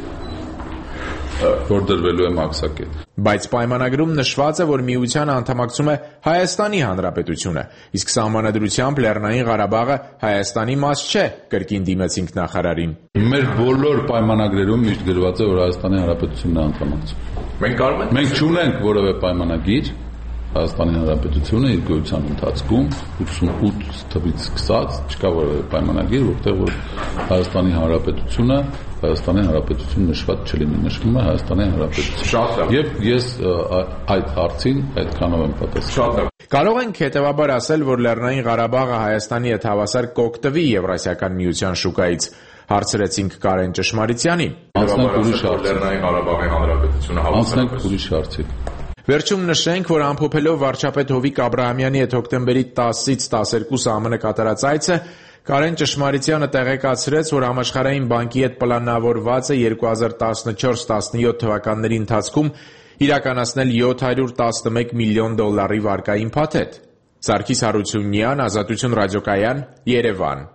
որ դրվելու է մաքսակետ։ Բայց պայմանագրում նշված է, որ միությանը անդամակցում է Հայաստանի Հանրապետությունը, իսկ սահմանադրությամբ Լեռնային Ղարաբաղը Հայաստանի մաս չէ, կրկին դիմեցինք նախարարին։ Մեր բոլոր պայմանագրերում միշտ գրված է, որ Հայաստանի Հանրապետությունն է անդամակցում։ Մենք կարող ենք Մենք չունենք որևէ պայմանագիր, Հայաստանի Հանրապետությունը իր գոյության ընթացքում ութսունութ թվից սկսած չկա որևէ պայմանագիր, որտեղ որ Հայաստանի Հանրապետությունը Հայաստանի Հանրապետություն նշված չլինի, նշվում է Հայաստանի Հանրապետություն։ Եվ ես այդ հարցին այդքանով եմ պատասխանում։ Կարող ենք հետևաբար ասել, որ Լեռնային Ղարաբաղը Հայաստանի հետ հավասար կօգտվի Եվրասիական միության շուկայից, Հարցրեցինք Կարեն Ճշմարիտյանին։ Անցնենք ուրիշ Լեռնային Ղարաբաղի Հանրապետությունը հավասարապես։ Անցնենք ուրիշ հարցի։ Վերջում նշենք, որ ամփոփելով վարչապետ Հովիկ Աբրահամյանի հետ հոկտեմբերի տասից տասներկու ԱՄՆ կատարած այցը, Կարեն Ճշմարիտյանը տեղեկացրեց, որ Համաշխարհային բանկի հետ պլանավորված է երկու հազար տասնչորս տասնյոթ թվականների ընթացքում իրականացնել յոթ հարյուր տասնմեկ միլիոն դոլարի վարկային փաթեթ։ Սարգիս Հարությունյան, Ազատություն ռադիոկայան, Երևան։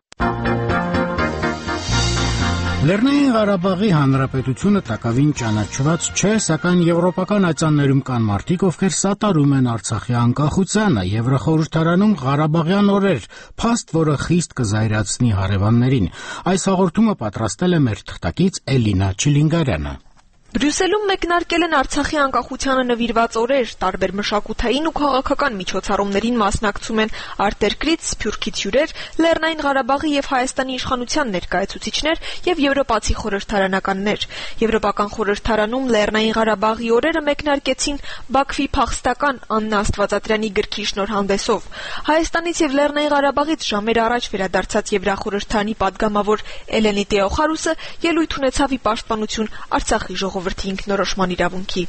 Լեռնային Ղարաբաղի Հանրապետությունը տակավին ճանաչված չէ, սակայն եվրոպական ատյաններում կան մարդիկ, ովքեր սատարում են Արցախի անկախությանը, Եվրոխորհրդարանում Ղարաբաղյան օրեր, փաստ, որը խիստ կզայրացնի հարևաններին։ Այս հաղորդումը պատրաստել է մեր թղթակից Էլինա Չիլինգարյանը։ Բրյուսելում մեկնարկել են Արցախի անկախությանը նվիրված օրեր, տարբեր մշակութային ու քաղաքական միջոցառումներին մասնակցում են արտերկրից, Սփյուռքից հյուրեր, Լեռնային Ղարաբաղի եւ Հայաստանի իշխանության ներկայացուցիչներ եւ եվրոպացի խորհրդարանականներ։ Եվրոպական խորհրդարանում Լեռնային Ղարաբաղի օրերը մեկնարկեցին Բաքվի փախստական Աննա Աստվածատրյանի գրքի շնորհանդեսով։ Հայաստանից եւ Լեռնային Ղարաբաղից ժամեր առաջ վերադարձած Եվրախորհրդարանի падգամավոր Էլենի Տեոխարուսը ելույթ ունեցավ ի պաշտպանություն Արցախի ժողովրդի ինքնորոշման իրավունքի։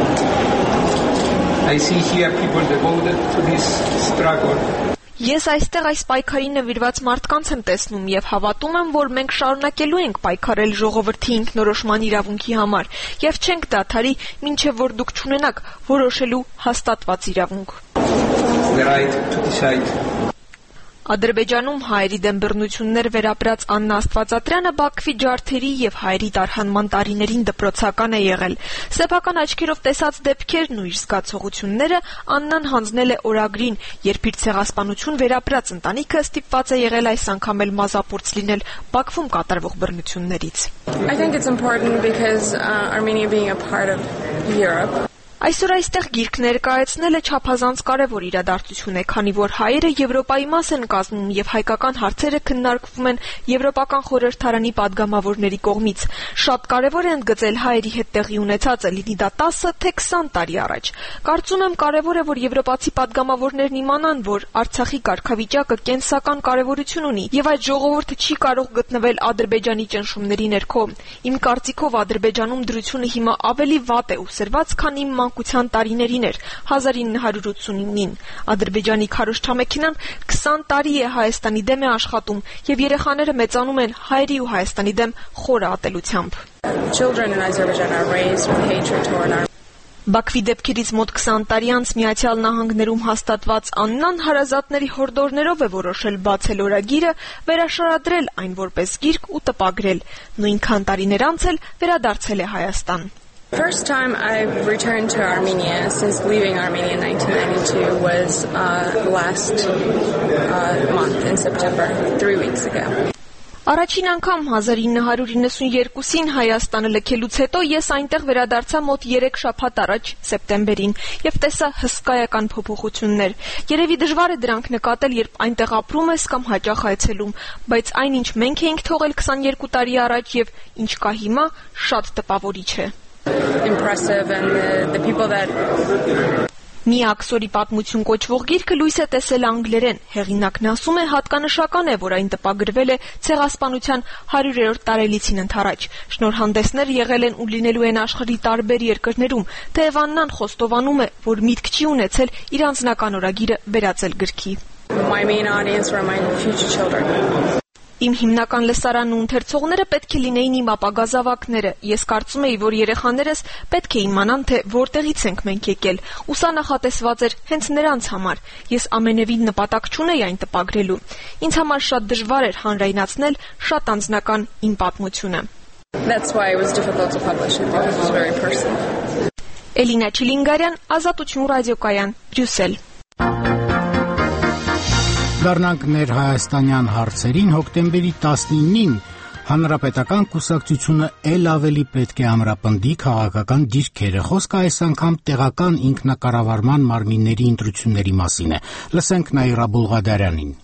Ես այստեղ այս պայքարին նվիրված մարդկանց եմ տեսնում եւ հավատում եմ, որ մենք շարունակելու ենք պայքարել ժողովրդի ինքնորոշման իրավունքի համար եւ չենք դադարի, մինչեւ որ դուք չունենաք որոշելու հաստատված իրավունք։ Ադրբեջանում հայերի դեմ բռնություններ վերապրած Աննա Աստվածատրյանը Բաքվի ջարդերի եւ հայերի տարհանման տարիներին դպրոցական է եղել։ Սեփական աչքերով տեսած դեպքերն ու իր զգացողությունները Աննան հանձնել է օրագրին, երբ իր ցեղասպանություն վերապրած ընտանիքը ստիպված է եղել այս անգամ էլ մազապուրց լինել Բաքվում կատարվող բռնություններից։ I think it's important because uh, Armenia being a part of Europe. Այսօր այստեղ գիրք ներկայացնելը չափազանց կարևոր իրադարձություն է, քանի որ հայերը Եվրոպայի մաս են կազմում եւ հայկական հարցերը քննարկվում են Եվրոպական խորհրդարանի падգամավորների կողմից։ Շատ կարևոր է ընդգծել հայերի հետ տեղի ունեցածը, լինի դա տասը թե քսան տարի առաջ։ Կարծում եմ կարևոր է, որ եվրոպացի падգամավորներն իմանան, որ Արցախի կարգավիճակը կենսական կարևորություն ունի եւ այդ ժողովուրդը չի կարող գտնվել Ադրբեջանի ճնշումների ներքո։ Իմ կարծիքով Ադրբեջանում դրությունը հիմա ավելի վատ է ուսրված, քան իմ մանկության տարիներին էր հազար ինը հարյուր ութսունինին։ Ադրբեջանի քարոզչամեքենան քսան տարի է Հայաստանի դեմ է աշխատում եւ երեխաները մեծանում են հայերի ու Հայաստանի դեմ խորը ատելությամբ։ Բաքվի դեպքերից մոտ քսան տարի անց Միացյալ Նահանգներում հաստատված Աննան հարազատների հորդորներով է որոշել բացել օրագիրը, վերաշարադրել այն որպես գիրք ու տպագրել։ Նույնքան տարիներ անց էլ վերադարձել է Հայաստան։ First time I returned to Armenia since leaving Armenia in nineteen ninety-two was uh, last uh, month in September, three weeks ago. Առաջին անգամ հազար ինը հարյուր իննսունյերկուսին Հայաստանը լքելուց հետո ես այնտեղ վերադարձա մոտ երեք շաբաթ առաջ սեպտեմբերին եւ տեսա հսկայական փոփոխություններ։ Երևի դժվար է դրանք նկատել, երբ այնտեղ ապրում ես կամ հաճախ այցելում, բայց այն ինչ մենք էինք թողել քսաներկու տարի առաջ եւ ինչ կա հիմա, շատ տպավորիչ է։ Impressive and the, the people that Մի աքսորի պատմություն կոչվող գիրքը լույս է տեսել անգլերեն։ Հեղինակն ասում է, հատկանշական է, որ այն տպագրվել է ցեղասպանության հարյուրերորդ տարելիցին ընթരാճ։ Շնորհանդեսներ եղել են ու լինելու են աշխարհի տարբեր երկրներում, թեև Աննան խոստովանում է, որ միտք չի ունեցել իր անձնական օրագիրը վերածել գրքի։ My main audience were my future children. Իմ հիմնական լսարանն ու ընթերցողները պետք է լինեին իմ ապագա զավակները։ Ես կարծում էի, որ երեխաներս պետք է իմանան, թե որտեղից ենք մենք եկել։ Ու սա նախատեսված էր հենց նրանց համար։ Ես ամենևին նպատակ չունեի այն տպագրելու։ Ինձ համար շատ դժվար էր հանրայնացնել շատ անձնական իմ պատմությունը։ That's why it was difficult to publish it because it was very personal. Էլինա Չիլինգարյան, Ազատություն ռադիոկայան, Բրյուսել։ Դառնանք ներհայաստանյան հարցերին հոկտեմբերի տասնինին Հանրապետական կուսակցությունը ել ավելի պետք է ամրապնդի քաղաքական դիրքերը։ Խոսքը այս անգամ տեղական ինքնակառավարման մարմինների ընտրությունների մասին է։ Լսենք Նաիրա Բուլղադարյանին։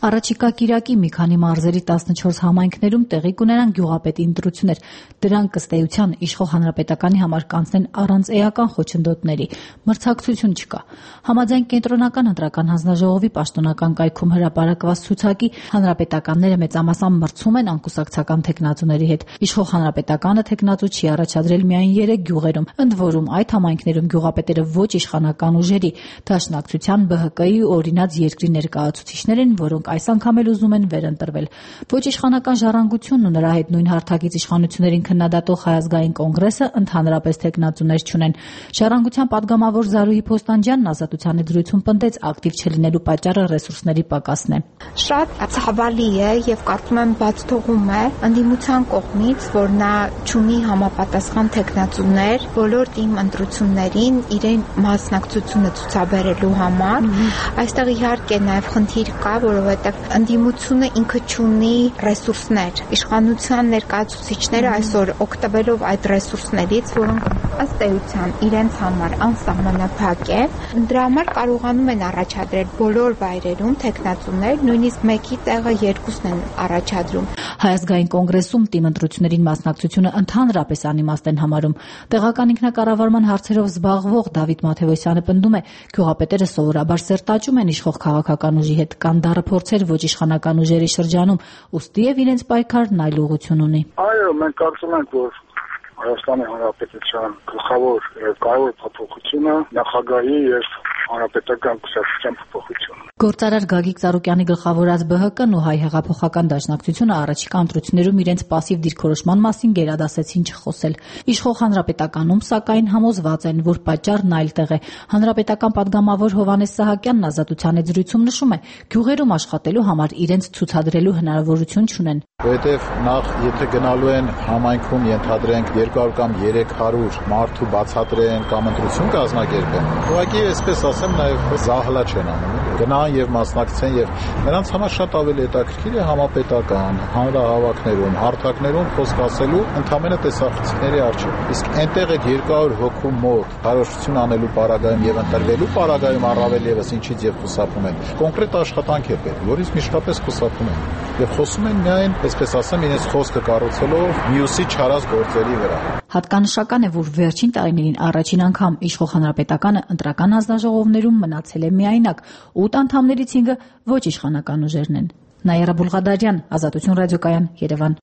Առաջիկա կիրակի մի քանի մարզերի տասնչորս համայնքներում տեղի կունենան գյուղապետի ընտրություններ։ Դրանք ըստ էության իշխող հանրապետականի համար կանցնեն առանց էական խոչընդոտների։ Մրցակցություն չկա։ Համաձայն կենտրոնական ընտրական հանձնաժողովի պաշտոնական կայքում հրապարակված ցուցակի հանրապետականները մեծամասամբ մրցում են անկուսակցական թեկնածուների հետ։ Իշխող հանրապետականը թեկնածու չի առաջադրել միայն երեք գյուղերում, ընդ որում այդ համայնքներում գյուղապետերը ոչ իշխանական ուժերի, Դաշնակցության, B H K-ի ու օրինաց երկրի ներկայացուցիչներ են, որոնք այս անգամ էլ ուզում են վերընտրվել։ Ոչ իշխանական ժառանգությունն ու նրա հետ նույն հարթակից իշխանություններին քննադատող Հայազգային կոնգրեսը ընդհանրապես թեկնածուներ չունեն։ Ժառանգության падգամավոր Զարուհի Փոստանջյանն Ազատության հետ զրույցում պնդեց, ակտիվ չլինելու պատճառը ռեսուրսների պակասն է։ Շատ ցավալի է եւ կարծում եմ բաց թողում է ընդդիմության կողմից, որ նա չունի համապատասխան թեկնածուներ բոլոր թիմ ընտրություններին իրեն մասնակցությունը ցուցաբերելու համար։ Այստեղ իհարկե նաեւ խնդիր կա, որովհետեւ ընդդիմությունը ինքը չունի ռեսուրսներ։ Իշխանության ներկայացուցիչները այսօր օգտվելով այդ ռեսուրսներից, որոնք ըստ էության իրենց համար անսահմանափակ է, դրա համար կարողանում են առաջադրել բոլոր վայրերում թեկնածուներ, նույնիսկ մեկի տեղը երկուսն են առաջադրում։ Հայազգային կոնգրեսում թիմ ընտրություններին մասնակցությունը ընդհանրապես անիմաստ են համարում։ Տեղական ինքնակառավարման հարցերով զբաղվող Դավիթ Մաթևոսյանը պնդում է, գյուղապետերը սովորաբար սերտաճում են իշխող քաղաքական ուժի հետ, կան դառը փորձեր ոչ իշխանական ուժերի շրջանում, ուստի եւ իրենց պայքարն այլ ուղղություն ունի։ Այո, մենք կարծում ենք, որ Հայաստանի Հանրապետության գլխավոր եւ կարևոր փոփոխությունը նախագահի եւ հանրապետական կուսակցության փոփոխությունն է։ Գործարար Գագիկ Ծառուկյանի գլխավորած B H K-ն ու Հայ հեղափոխական դաշնակցությունը առաջիկա ընտրություններում իրենց պասիվ դիրքորոշման մասին գերադասեցին չխոսել։ Իշխող հանրապետականում սակայն համոզված են, որ պատճառն այլտեղ է։ Հանրապետական падգամավոր Հովհաննես Սահակյանն Ազատության հետ զրույցում նշում է, գյուղերում աշխատելու համար իրենց ցուցադրելու հնարավորություն չունեն։ Որովհետև նախ եթե գնալու են համայնքում ենթադրենք երկու հարյուր կամ երեք հարյուր մարդու բացատրեն կամ ընտրություն կազմակերպեն, ուղղակի այսպես ասեմ նաև զահլա չեն անում։ Գնան եւ մասնակցեն եւ նրանց համար շատ ավելի հետաքրքիր է համապետական հանրահավաքներում, հարթակներում խոսք ասելու ընդհանրապես տեսախցիկների առջև։ Իսկ այնտեղ այդ երկու հարյուր հոգու մոտ հարոշություն անելու պարագայում եւ ընտրվելու պարագայում առավել եւս ինչից եւ խուսափում են։ Կոնկրետ աշխատանք է պետք, որից միշտապես խուսափում են եւ խոսում են միայն, այսպես ասեմ, իրենց խոսքը կառուցելով մյուսի չարած գործերի վրա։ Հատկանշական է, որ վերջին տարիներին առաջին անգամ իշխող հանրապետականը ընտրական հանձնաժողովներում մնացել է միայնակ, ութ անդամներից հինգը ոչ իշխանական ուժերն են։ Նաիրա Բուլղադարյան, Ազատություն ռադիոկայան, Երևան։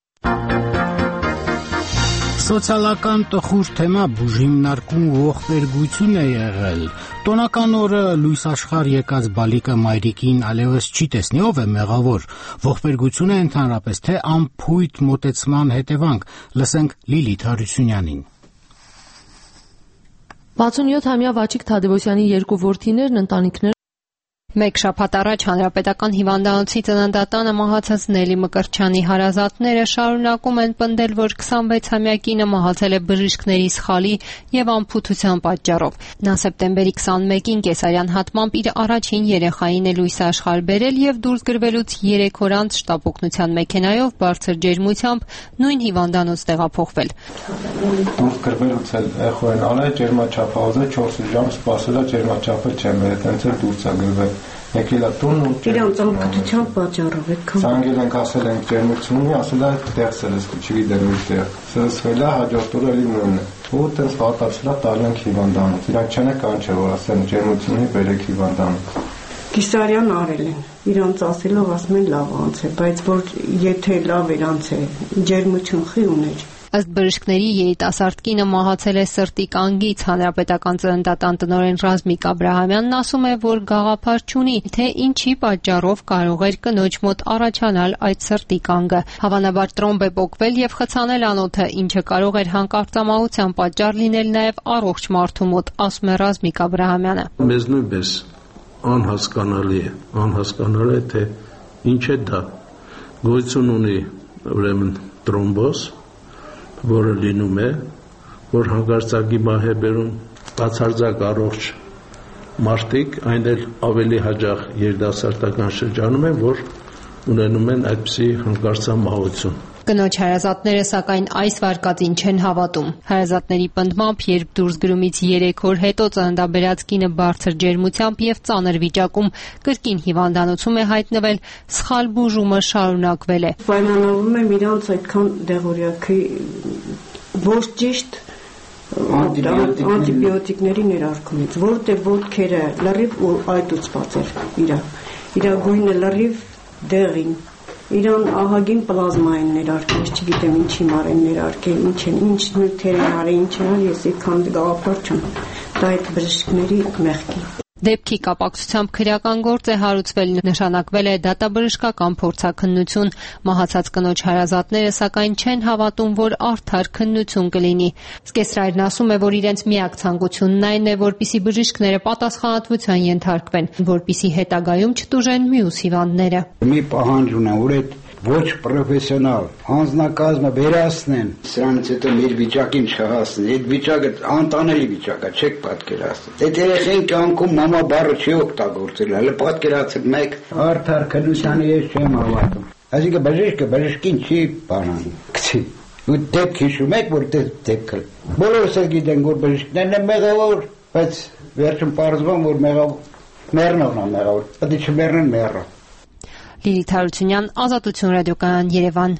Սոցիալական տխուր թեմա բուժիմնարկում ու ողբերգություն է եղել։ Տոնական օրը լույս աշխարհ եկած բալիկը մայրիկին ալևս չի տեսնի, ով է մեղավոր։ Ողբերգությունը ընդհանրապես թե անփույթ մոտեցման հետևանք։ Լսենք Լիլիթ Հարությունյանին։ վաթսունյոթամյա Վաչիկ Թադևոսյանի երկու որդիներն ընտանիքներ Մեկ շաբաթ առաջ Հանրապետական հիվանդանոցի ծննդատանը մահացած Նելի Մկրտչյանի հարազատները շարունակում են պնդել, որ քսանվեցամյա կինը մահացել է բժիշկների սխալի եւ անփութության պատճառով։ Նա սեպտեմբերի քսանմեկին կեսարյան հատմամբ իր առաջին երեխային է լույս աշխարհ բերել եւ դուրս գրվելուց երեք օր անց շտապօգնության մեքենայով բարձր ջերմությամբ նույն հիվանդանոց տեղափոխվել։ Դուրս գրվելուց էլ էխոեն անել ջերմաչափահոսը չորս ժամ սպասելա ջերմաչափը չեմ վերել, տենց էլ դուրս է գրվել։ Եկել է տուն ու իրանց անփութության պատճառով այդքան զանգել ենք, ասել ենք ջերմություն ունի, ասել է տեղ սրսկի չգիտեմ ուստեղ սրսվել է հաջորդ օրը էլի նույնն է ու տենց վատացրա տալ ենք հիվանդանոց իրանք չեն կանչել որ ասեն ջերմություն ունի բերեք հիվանդանոց Կիսարյան արել են իրանց ասելով ասում են լավ անց է բայց որ եթե լավ էր անց է ջերմություն խի ուներ Ըստ բժիշկների երիտասարդ կինը մահացել է սրտի կանգից։ Հանրապետական ծննդատան տնօրեն Ռազմիկ Աբրահամյանն ասում է, որ գաղափար չունի, թե ինչի պատճառով կարող էր կնոջ մոտ առաջանալ այդ սրտի կանգը։ Հավանաբար տրոմբ է պոկվել եւ խցանել անոթը, ինչը կարող էր հանկարծամահության պատճառ լինել նաեւ առողջ մարդու մոտ, ասում է Ռազմիկ Աբրահամյանը։ Մեզ նույնպես անհասկանալի է, անհասկանալի է, թե ինչ է դա։ Գոյություն ունի ուրեմն տրոմբոզ, որը լինում է, որ հանկարծակի մահ է բերում բացարձակ առողջ մարդիկ, այն էլ ավելի հաճախ երիտասարդական շրջանում են, որ ունենում են այդպիսի հանկարծամահություն։ Կնոջ հարազատները սակայն այս վարկածին չեն հավատում։ Հարազատների պնդմամբ, երբ դուրս գրումից երեք օր հետո ծննդաբերած կինը բարձր ջերմությամբ եւ ծանր վիճակում կրկին հիվանդանոցում է հայտնվել, սխալ բուժումը շարունակվել է։ Պայմանավորվում եմ իրանց այդքան դեղորյակի ոչ ճիշտ անտիբիոտիկների ներարկումից, որտեղ ոտքերը լրիվ ու այտուցված էր իրա, իրա գույնը լրիվ դեղին, իրան ահագին պլազմային ներարկել, չգիտեմ ինչի մարեն ներարկել, ինչ են, ինչ նյութեր են արել, ինչ են արել, ես այդքան գաղափար չունեմ, դա այդ բժիշկների մեղքի։ Դեպքի կապակցությամբ քրեական գործ է հարուցվել, նշանակվել է դատաբժշկական փորձաքննություն։ Մահացած կնոջ հարազատները սակայն չեն հավատում, որ արդար քննություն կլինի։ Սկեսրայրն ասում է, որ իրենց միակ ցանկությունն այն է, որպիսի բժիշկները պատասխանատվության ենթարկվեն, որպիսի հետագայում չտուժեն մյուս հիվանդները։ Մի պահանջ ունեմ, որ այդ ոչ պրոֆեսիոնալ անձնակազմը վերացնեն, սրանից հետո մեր վիճակին չհասնի, այդ վիճակը անտանելի վիճակ է, չեք պատկերացնում։ Այդ երեխային կյանքում մամա բառը չի օգտագործել, հələ պատկերացեք մեկ արդար քննությանը ես չեմ հավատում։ Այսինքն բժիշկը բժշկին չի բանանում, գցի։ Ու դեպք հիշում եք, որ դեպքը բոլորս էլ գիտենք, որ բժիշկներն են մեղավոր, բայց վերջում պարզվում, որ մեղավոր մեռնողն է մեղավոր, պետք է չմեռնեն մեռը։ Լիլիթ Հարությունյան, Ազատություն ռադիոկայան, Երևան։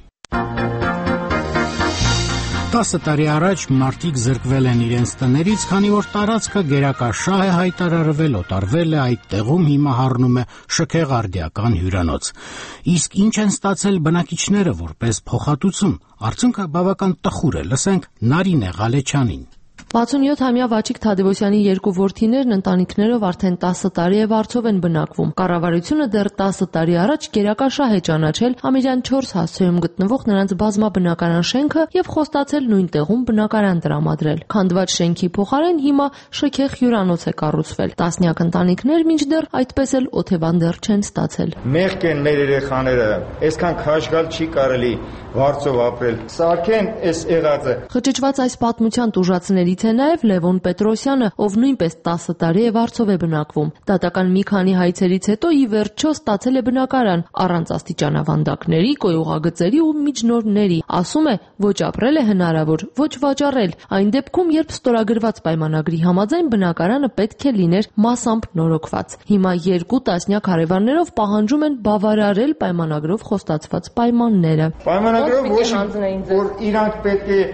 Տասը տարի առաջ մարդիկ զրկվել են իրենց տներից, քանի որ տարածքը գերակաշահ է հայտարարվել, օտարվել է, այդ տեղում հիմա հառնում է շքեղարդիական հյուրանոց։ Իսկ ինչ են ստացել բնակիչները որպես փոխհատուցում, արդյունքը բավական տխուր է, լսենք Նարինե Ղալեչյանին։ վաթսունյոթամյա Վաչիկ Թադևոսյանի երկու որդիներն ընտանիքներով արդեն տասը տարի է Վարձով են բնակվում։ Կառավարությունը դեռ տասը տարի առաջ գերակաշահ է ճանաչել Ամիրյան չորս հասցեում գտնվող նրանց բազմաբնակարան շենքը եւ խոստացել նույն տեղում բնակարան տրամադրել։ Քանդված շենքի փոխարեն հիմա շքեղ հյուրանոց է կառուցվել։ Տասնյակ ընտանիքներ մինչդեռ այդպես էլ օթևան դեռ չեն ստացել։ Մեղք են մեր երեխաները, այսքան քաշգալ չի կարելի Վարձով ապրել։ Սարքեն այս եղածը։ Խճճված այս պատմության տուժածներից է նաև Լևոն Պետրոսյանը, ով նույնպես տասը տարի է Վարձով է բնակվում։ Դատական մի քանի հայցերից հետո ի վերջո ստացել է բնակարան առանց աստիճանավանդակների, կոյուղագծերի ու միջնորդների։ Ասում է, ոչ ապրել է հնարավոր, ոչ վաճառել։ Այն դեպքում, երբ ստորագրված պայմանագրի համաձայն բնակարանը պետք է լիներ մասամբ նորոգված։ Հիմա երկու տասնյակ հարևաններով պահանջում են բավարարել պայմանագրով խոստացված պայմանները։ Պայմանագրով ոչ որ իրանք պետք է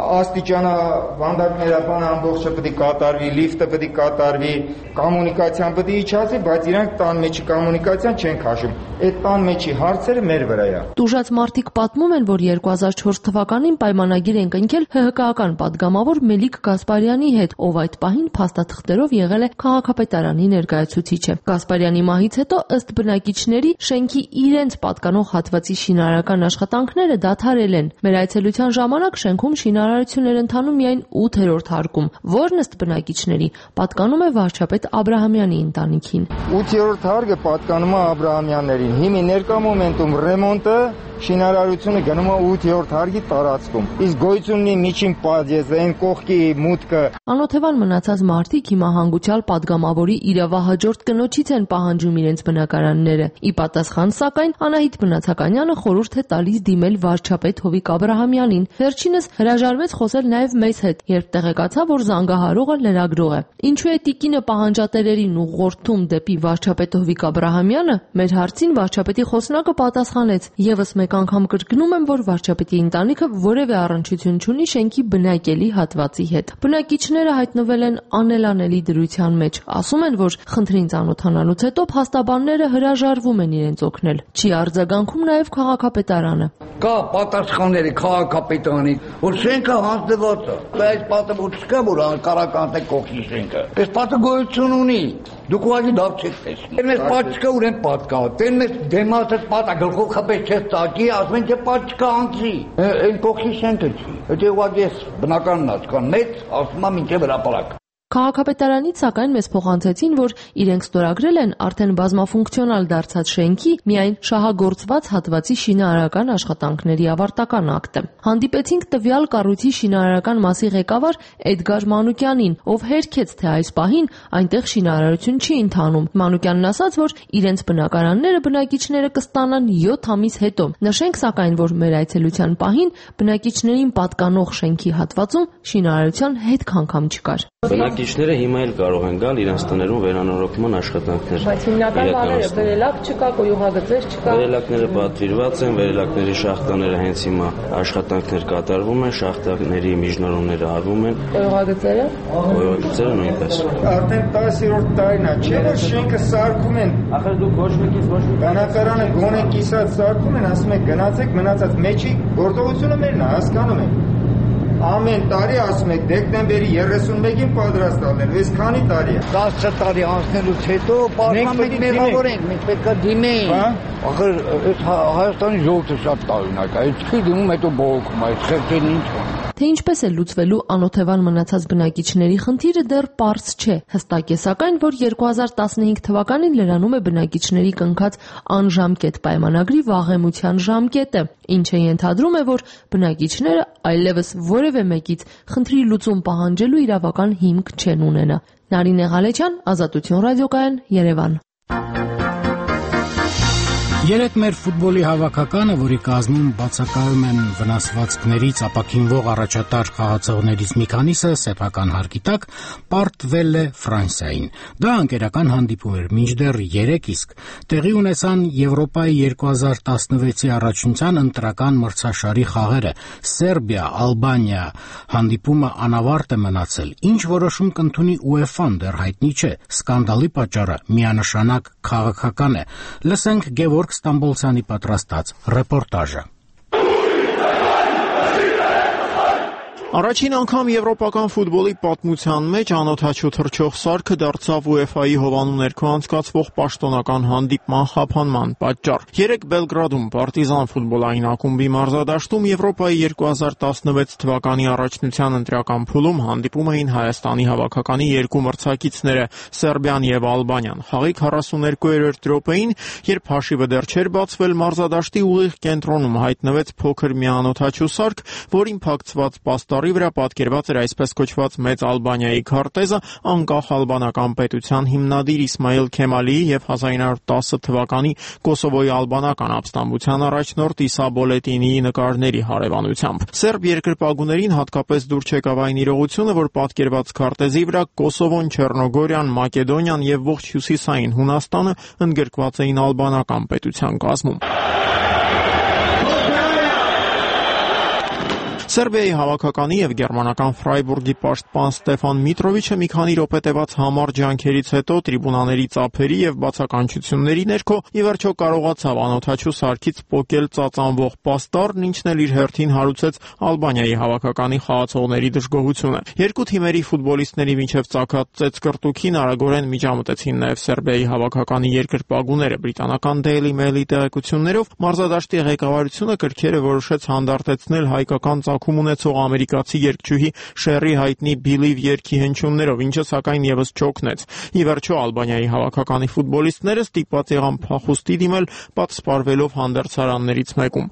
աստիճանավանդակները բանը ամբողջը պետք է կատարվի, լիֆտը պետք է կատարվի, կոմունիկացիան պետք է իջացի, բայց իրանք տան մեջի կոմունիկացիան չեն քաշում։ Այդ տան մեջի հարցերը մեր վրա է։ Տուժած մարդիկ պատմում են, որ երկու հազար չորս թվականին պայմանագիր են կնքել ՀՀԿ-ական падգամավոր Մելիք Գասպարյանի հետ, ով այդ պահին փաստաթղթերով եղել է քաղաքապետարանի ներկայացուցիչը։ Գասպարյանի մահից հետո ըստ բնակիչների շենքի իրենց պատկանող հատվածի շինարարական աշխատանքները դադարել են։ Մեր այցելության ժամանակ շենքում շինարարություն էր ընթանում միայն ութերորդ հարկում, որն ըստ բնակիչների պատկանում է վարչապետ Աբրահամյանի ընտանիքին։ ութերորդ հարկը պատկանում է Աբրահամյաններին։ Հիմա ներկա մոմենտում ռեմոնտը շինարարությունը գնում է ութերորդ հարկի տարածքում։ Իսկ գոյություն ունի միջին պատժեզը, այն կողքի մուտքը։ Անօթևան մնացած մարդիկ հիմա հանգուցյալ падգամավորի իրավահաջորդ կնոջից են պահանջում իրենց բնակարանները։ Ի պատասխան, սակայն, Անահիտ Բնացականյանը խորհուրդ է տալիս դիմել վարչապետ Հովիկ Աբրահամյանին։ Վերջինս հրաժարվեց խոսել նաև մեզ հետ, երբ տեղեկացավ, որ զանգահարողը լրագրող է։ Ինչու է տիկինը պահանջատերերին ուղղորդում դեպի վարչապետ Հովիկ Աբրահամյանը, մեր հարցին վարչապետի խոսնակը պատասխանեց. «Եվս մեկ անգամ կրկնում եմ, որ վարչապետի ընտանիքը որևէ առնչություն չունի շենքի բնակելի հատվածի հետ»։ Բնակիչները հայտնվել են անելանելի դրության մեջ։ Ասում են, որ խնդրին ծանոթանալուց հետո փաստաբանները հրաժարվում են իրենց օգնել։ Չի արձագանքում նաև քաղաքապետարանը։ Կա պատասխանների քաղաքապետարանի, որ շենքը հանձնված է։ Բայց պատը որ չկա, որ անկարականտ է կողքի շենքը։ Այս պատը գոյություն ունի։ Դուք ուղղակի լավ չեք տեսնում։ Դեռ պատ չկա, ուրեն պատ կա։ Դեռ մեծ դեմասը պատը գլխով խփեց չէ տակի, ասում են թե պատ չկա անցի։ Այն կողքի շենքը չի։ Դա ուղղակի բնականն է, կան մեծ, ասում եմ ինչե հրապարակ։ Քաղաքապետարանից սակայն մեզ փոխանցեցին, որ իրենք ստորագրել են արդեն բազմաֆունկցիոնալ դարձած շենքի միայն շահագործված հատվածի շինարարական աշխատանքների ավարտական ակտը։ Հանդիպեցինք տվյալ կառույցի շինարարական մասի ղեկավար Էդգար Մանուկյանին, ով հերքեց, թե այս պահին այնտեղ շինարարություն չի ընթանում։ Մանուկյանն ասաց, որ իրենց բնակարանները բնակիչները կստանան յոթ ամիս հետո։ Նշենք սակայն, որ մեր այցելության պահին բնակիչներին պատկանող շենքի հատվածում շինարարության հետ քանգամ չկար։ Բնակիչները հիմա էլ կարող են գալ իրենց տներում վերանորոգման աշխատանքներ։ Բայց հիմնական բաները վերելակ չկա, գոյուղագծեր չկա։ Վերելակները պատվիրված են, վերելակների շախտաները հենց հիմա աշխատանքներ կատարվում են, շախտաների միջնորումները արվում են։ Գոյուղագծերը։ Գոյուղագծերը նույնպես։ Արդեն տասերորդ տարին է, չէ՞ որ շենքը սարքում են։ Ախր դուք ոչ մեկից ոչ մի բնակարանը գոնե կիսած սարքում են, ասում եք գնացեք, մնացած մեջի գործողությունը մերն է, հասկանում եք։ Ամեն տարի ասում եք դեկտեմբերի երեսունմեկին պատրաստ ալնելու, այս քանի տարի է։ տասը տարի անցնելուց հետո պաշտպան պետք է մեղավորենք, մենք պետք է դիմենք։ Ախր այս Հայաստանի ժողովուրդը շատ տարօրինակ է, այսքի դիմում հետո բողոքում է, այս խեղճերն ինչ կան։ Թե ինչպես է լուծվելու անօթևան մնացած բնակիչների խնդիրը դեռ պարզ չէ։ Հստակ է սակայն, որ երկու հազար տասնհինգ թվականին լրանում է բնակիչների կնքած անժամկետ պայմանագրի վաղեմության ժամկետը, ինչը ենթադրում է, որ բնակիչները այլևս որևէ մեկից խնդրի լուծում պահանջելու իրավական հիմք չեն ունենա։ Նարինե Ղալեչյան, Ազատություն ռադիոկայան, Երևան։ Երեկ մեր ֆուտբոլի հավաքականը, որի կազմում բացակայում են վնասվածքներից ապաքինվող առաջատար խաղացողներից մի քանիսը սեփական հարկի տակ, պարտվել է Ֆրանսիային։ Դա անկերական հանդիպում էր, մինչդեռ երեկ իսկ տեղի ունեցան Եվրոպայի երկու հազար տասնվեցի առաջնության ընտրական մրցաշարի խաղերը։ Սերբիա, Ալբանիա հանդիպումը անավարտ է մնացել։ Ինչ որոշում կընդունի ՈՒԵՖԱ-ն դեռ հայտնի չէ։ Սկանդալի պատճառը միանշանակ քաղաքական է։ Լսենք Գևորգ Ստամբոլցյանի պատրաստած ռեպորտաժը։ Առաջին անգամ եվրոպական ֆուտբոլի պատմության մեջ անօթաչու թռչող սարքը դարձավ ՈՒԵՖԱ-ի հովանու ներքո անցկացվող պաշտոնական հանդիպման խափանման պատճառ։ Երեկ Բելգրադում Պարտիզան ֆուտբոլային ակումբի մարզադաշտում Եվրոպայի երկու հազար տասնվեց թվականի առաջնության ընտրական փուլում հանդիպում էին Հայաստանի հավաքականի երկու մրցակիցները՝ Սերբիան եւ Ալբանիան։ Խաղի քառասուներկուերորդ րոպեին, երբ հաշիվը դեռ չէր բացվել, մարզադաշտի ուղիղ կենտրոնում հայտնվեց փոքր մի անօթաչու սարք, որին փակցված պաստառի վրա պատկերված էր այսպես կոչված Մեծ Ալբանիայի քարտեզը, անկախ ալբանական պետության հիմնադիր Իսմայիլ Քեմալիի եւ հազար ինը հարյուր տասը թվականի Կոսովոյի ալբանական ապստամբության առաջնորդ Իսա Բոլետինիի նկարների հարևանությամբ։ Սերբ երկրպագուներին հատկապես դուր չեկավ այն իրողությունը, որ պատկերված քարտեզի վրա Կոսովոն, Չեռնոգորիան, Մակեդոնիան եւ ողջ հյուսիսային Հունաստանը ընդգրկված էին ալբանական պետության կազմում։ Սերբիայի հավաքականի եւ գերմանական Ֆրայբուրգի պաշտպան Ստեֆան Միտրովիչը մի քանի րոպե տևած համառ ջանքերից հետո տրիբունաների ծափերի եւ բացականչությունների ներքո ի վերջո կարողացավ անօթաչու սարքից պոկել ծածանվող պաստառն, ինչն էլ իր հերթին հարուցեց Ալբանիայի հավաքականի խաղացողների դժգոհությունը։ Երկու թիմերի ֆուտբոլիստների միջև ծագած ծեծկռտուքին արագորեն միջամտեցին նաեւ Սերբիայի հավաքականի երկրպագուները։ Բրիտանական Daily Mail-ի տեղեկություններով մարզադաշտի ղեկավարությունը կրքերը որոշեց հանդարտեցնել հայկական ում ունեցող ամերիկացի երգչուհի Շերի հայտնի Believe երգի հնչյուններով, ինչը սակայն եւս չօգնեց։ Ի վերջո Ալբանիայի հավաքականի ֆուտբոլիստները ստիպված եղան փախուստի դիմել, պատսպարվելով հանդերձարաններից մեկում։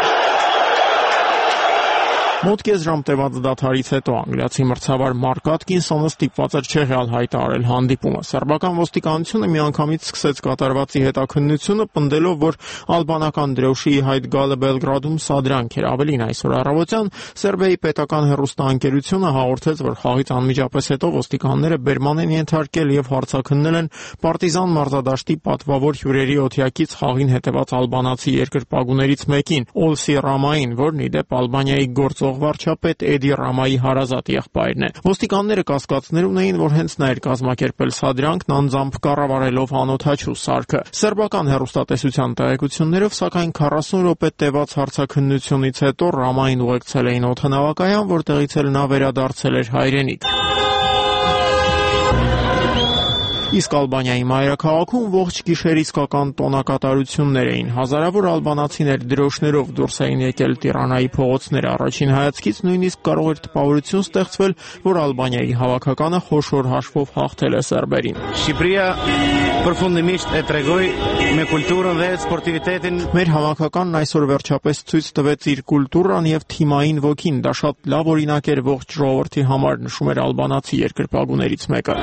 Մոտ կես ժամ տևած դադարից հետո անգլիացի մրցավար Մարկ Աթկինսոնը ստիպված էր չեղյալ հայտարարել հանդիպումը։ Սերբական ոստիկանությունը միանգամից սկսեց կատարվածի հետաքննությունը, պնդելով, որ ալբանական դրոշի հայտ գալը Բելգրադում սադրանք էր։ Ավելին, այսօր առավոտյան Սերբիայի պետական հեռուստաընկերությունը հաղորդեց, որ խաղից անմիջապես հետո ոստիկանները բերման են ենթարկել եւ հարցաքննել են Պարտիզան մարզադաշտի պատվավոր հյուրերի օթյակից խաղին հետեւած ալբանացի երկրպագուներից մեկին՝ Օլսի Ռամային, որն ի դեպ Ալբանիայի գործող վարչապետ Էդի Ռամայի հարազատ եղբայրն է։ Ոստիկանները կասկածներ ունեին, որ հենց նա էր կազմակերպել սադրանքն, անձամբ կառավարելով անօթաչու սարքը։ Սերբական հեռուստատեսության տեղեկություններով, սակայն քառասուն րոպե տևած հարցաքննությունից հետո Ռամային ուղեկցել էին օդանավակայան, որտեղից էլ նա վերադարձել էր հայրենիք։ Իսկ Ալբանիայի մայրաքաղաքում ողջ գիշեր իսկական տոնակատարություններ էին։ Հազարավոր ալբանացիներ դրոշներով դուրս էին եկել Տիրանայի փողոցները։ Առաջին հայացքից նույնիսկ կարող էր տպավորություն ստեղծվել, որ Ալբանիայի հավաքականը խոշոր հաշվով հաղթել է սերբերին։ Մեր հավաքականն այսօր վերջապես ցույց տվեց իր կուլտուրան եւ թիմային ոգին։ Դա շատ լավ օրինակ էր ողջ ժողովրդի համար, նշում էր ալբանացի երկրպագուներից մեկը։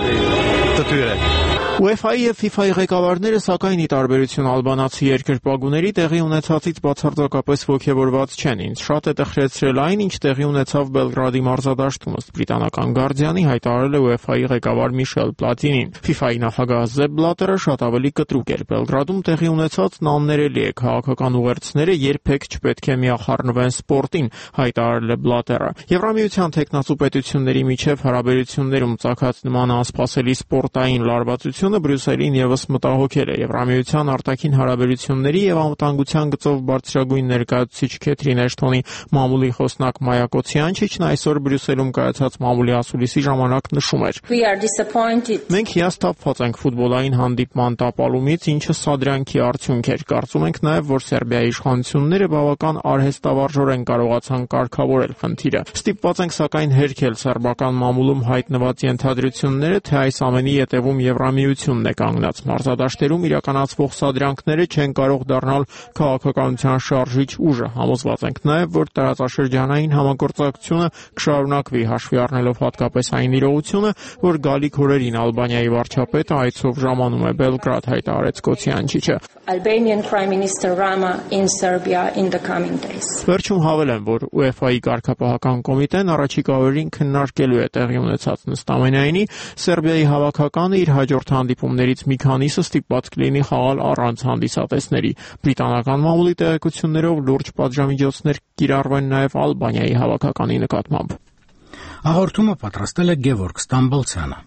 ՈՒԵՖԱ-ի եւ ՖԻՖԱ-ի ղեկավարները, սակայն, ի տարբերություն ալբանացի երկրպագուների, տեղի ունեցածից բացարձակապես ոգևորված չեն։ Ինձ շատ է տխրեցրել այն, ինչ տեղի ունեցավ Բելգրադի մարզադաշտում, ըստ բրիտանական Guardian-ի հայտարարել է ՈՒԵՖԱ-ի ղեկավար Միշել Պլատինին։ ՖԻՖԱ-ի նախագահ Սեփ Բլատերը շատ ավելի կտրուկ էր։ Բելգրադում տեղի ունեցածն աններելի է, քաղաքական ուղերձները երբեք չպետք է միախառնվեն սպորտին, հայտարարել է Բլատերը։ Եվրամիության տեխնացու պետությունների միջև հարաբերություններում ծագած նման անսպասելի սպորտային լարվածություն Բրյուսելին եւս մտահոգել է։ Եվրամիության արտաքին հարաբերությունների եւ անվտանգության գծով բարձրագույն ներկայացուցիչ Քեթրին Էշթոնի մամուլի խոսնակ Մայա Կոցյանչիչն այսօր Բրյուսելում կայացած մամուլի ասուլիսի ժամանակ նշում էր. Մենք հիասթափված ենք ֆուտբոլային հանդիպման տապալումից, ինչը սադրյանքի արդյունք էր։ Կարծում ենք նաեւ, որ Սերբիայի իշխանությունները բավական արհեստավարժորեն կարողացան կարգավորել խնդիրը։ Ստիպված ենք սակայն հերքել սերբական մամուլում հայտնված ենթադրությունները, թե այս ամենի ետևում Եվրամիությունն է կանգնած։ Մարզադաշտերում իրականացվող սադրանքները չեն կարող դառնալ քաղաքականության շարժիչ ուժը։ Համոզված ենք նաև, որ տարածաշրջանային համագործակցությունը կշարունակվի, հաշվի առնելով հատկապես այն իրողությունը, որ գալիք օրերին Ալբանիայի վարչապետը այցով ժամանում է Բելգրադ, հայտարարեց Կոցյանչիչը։ Albanian Prime Minister Rama in Serbia in the coming days. Վերջում հավելեմ, որ ՈՒԵՖԱ-ի կարգապահական կոմիտեն առաջիկա օրերին քննարկելու է տեղի ունեցած նստամենայինի Սերբիայի հավաքականը իր հաջորդ հանդիպումներից մի քանիսը ստիպված կլինի խաղալ առանց հանդիսատեսների։ Բրիտանական մամուլի տեղեկություններով լուրջ պատժամիջոցներ կիրառվեն նաև Ալբանիայի հավաքականի նկատմամբ։ Հաղորդումը պատրաստել է Գևորգ Ստամբոլցյանը։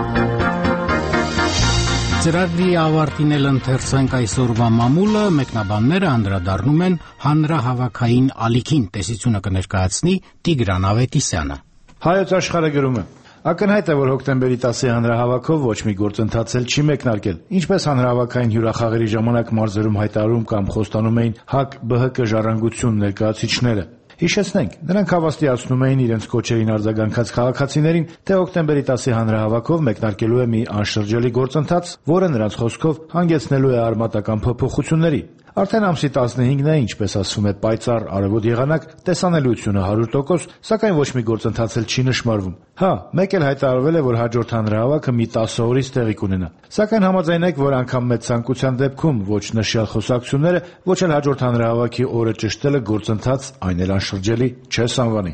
Ծրագրի ավարտին էլ ընթերցանք այսօրվա մամուլը, մեկնաբանները անդրադառնում են հանրահավաքային ալիքին, տեսությունը կներկայացնի Տիգրան Ավետիսյանը։ Հայոց աշխարհը գրում է. Ակնհայտ է, որ հոկտեմբերի տասի հանրահավաքով ոչ մի գործընթաց էլ չի մեկնարկել։ Ինչպես հանրահավաքային հյուրախաղերի ժամանակ մարզերում հայտարարում կամ խոստանում էին ՀԱԿ-ԲՀԿ ժառանգություն ներկայացուցիչները։ Հիշեցնենք, նրանք հավաստիացնում էին իրենց կոչերին արձագանքած քաղաքացիներին, թե հոկտեմբերի տասի հանրահավաքով մեկնարկելու է մի անշրջելի գործընթաց, որը նրանց խոսքով հանգեցնելու է արմատական փոփոխությունների։ Արդեն ամսի տասնհինգն է, ինչպես ասվում է, պայծառ արևոտ եղանակ, տեսանելիությունը հարյուր տոկոս, սակայն ոչ մի գործընթաց էլ չի նշмарվում։ Հա, մեկ էլ հայտարարվել է, որ հաջորդ հանրահավաքը մի տասը օրից տեղի կունենա։ Սակայն համաձայնեք, որ անգամ մեծ ցանկության դեպքում ոչ նշյալ խոսակցությունները, ոչ էլ հաջորդ հանրահավաքի օրը ճշտելը գործընթաց, այն էլ անշրջելի չես անվանի։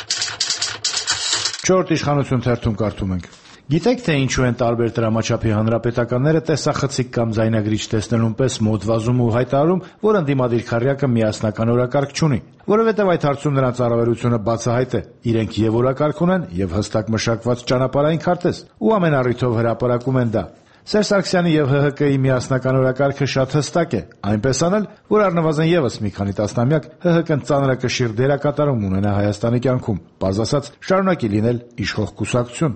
Չորրորդ իշխանություն թերթում կարդում ենք. Գիտեք, թե ինչու են տարբեր դրամաչափի հանրապետականները տեսախցիկ կամ ձայնագրիչ տեսնելուն պես մոտ վազում ու հայտարարում, որ ընդդիմադիր քառյակը միասնական օրակարգ չունի, որովհետև այդ հարցում նրանց առավելությունը բացահայտ է։ Իրենք եւ օրակարգ ունեն, եւ հստակ մշակված ճանապարհային քարտեզ, ու ամեն առիթով հրապարակում են դա։ Սերժ Սարգսյանի եւ ՀՀԿ-ի միասնական օրակարգը շատ հստակ է, այնպես անել, որ առնվազն եւս մի քանի տասնամյակ ՀՀԿ-ն ծանրակշիռ դերակատարում ունենա Հայաստանի կյանքում, պարզ ասած, շարունակի լինել իշխող կուսակցություն։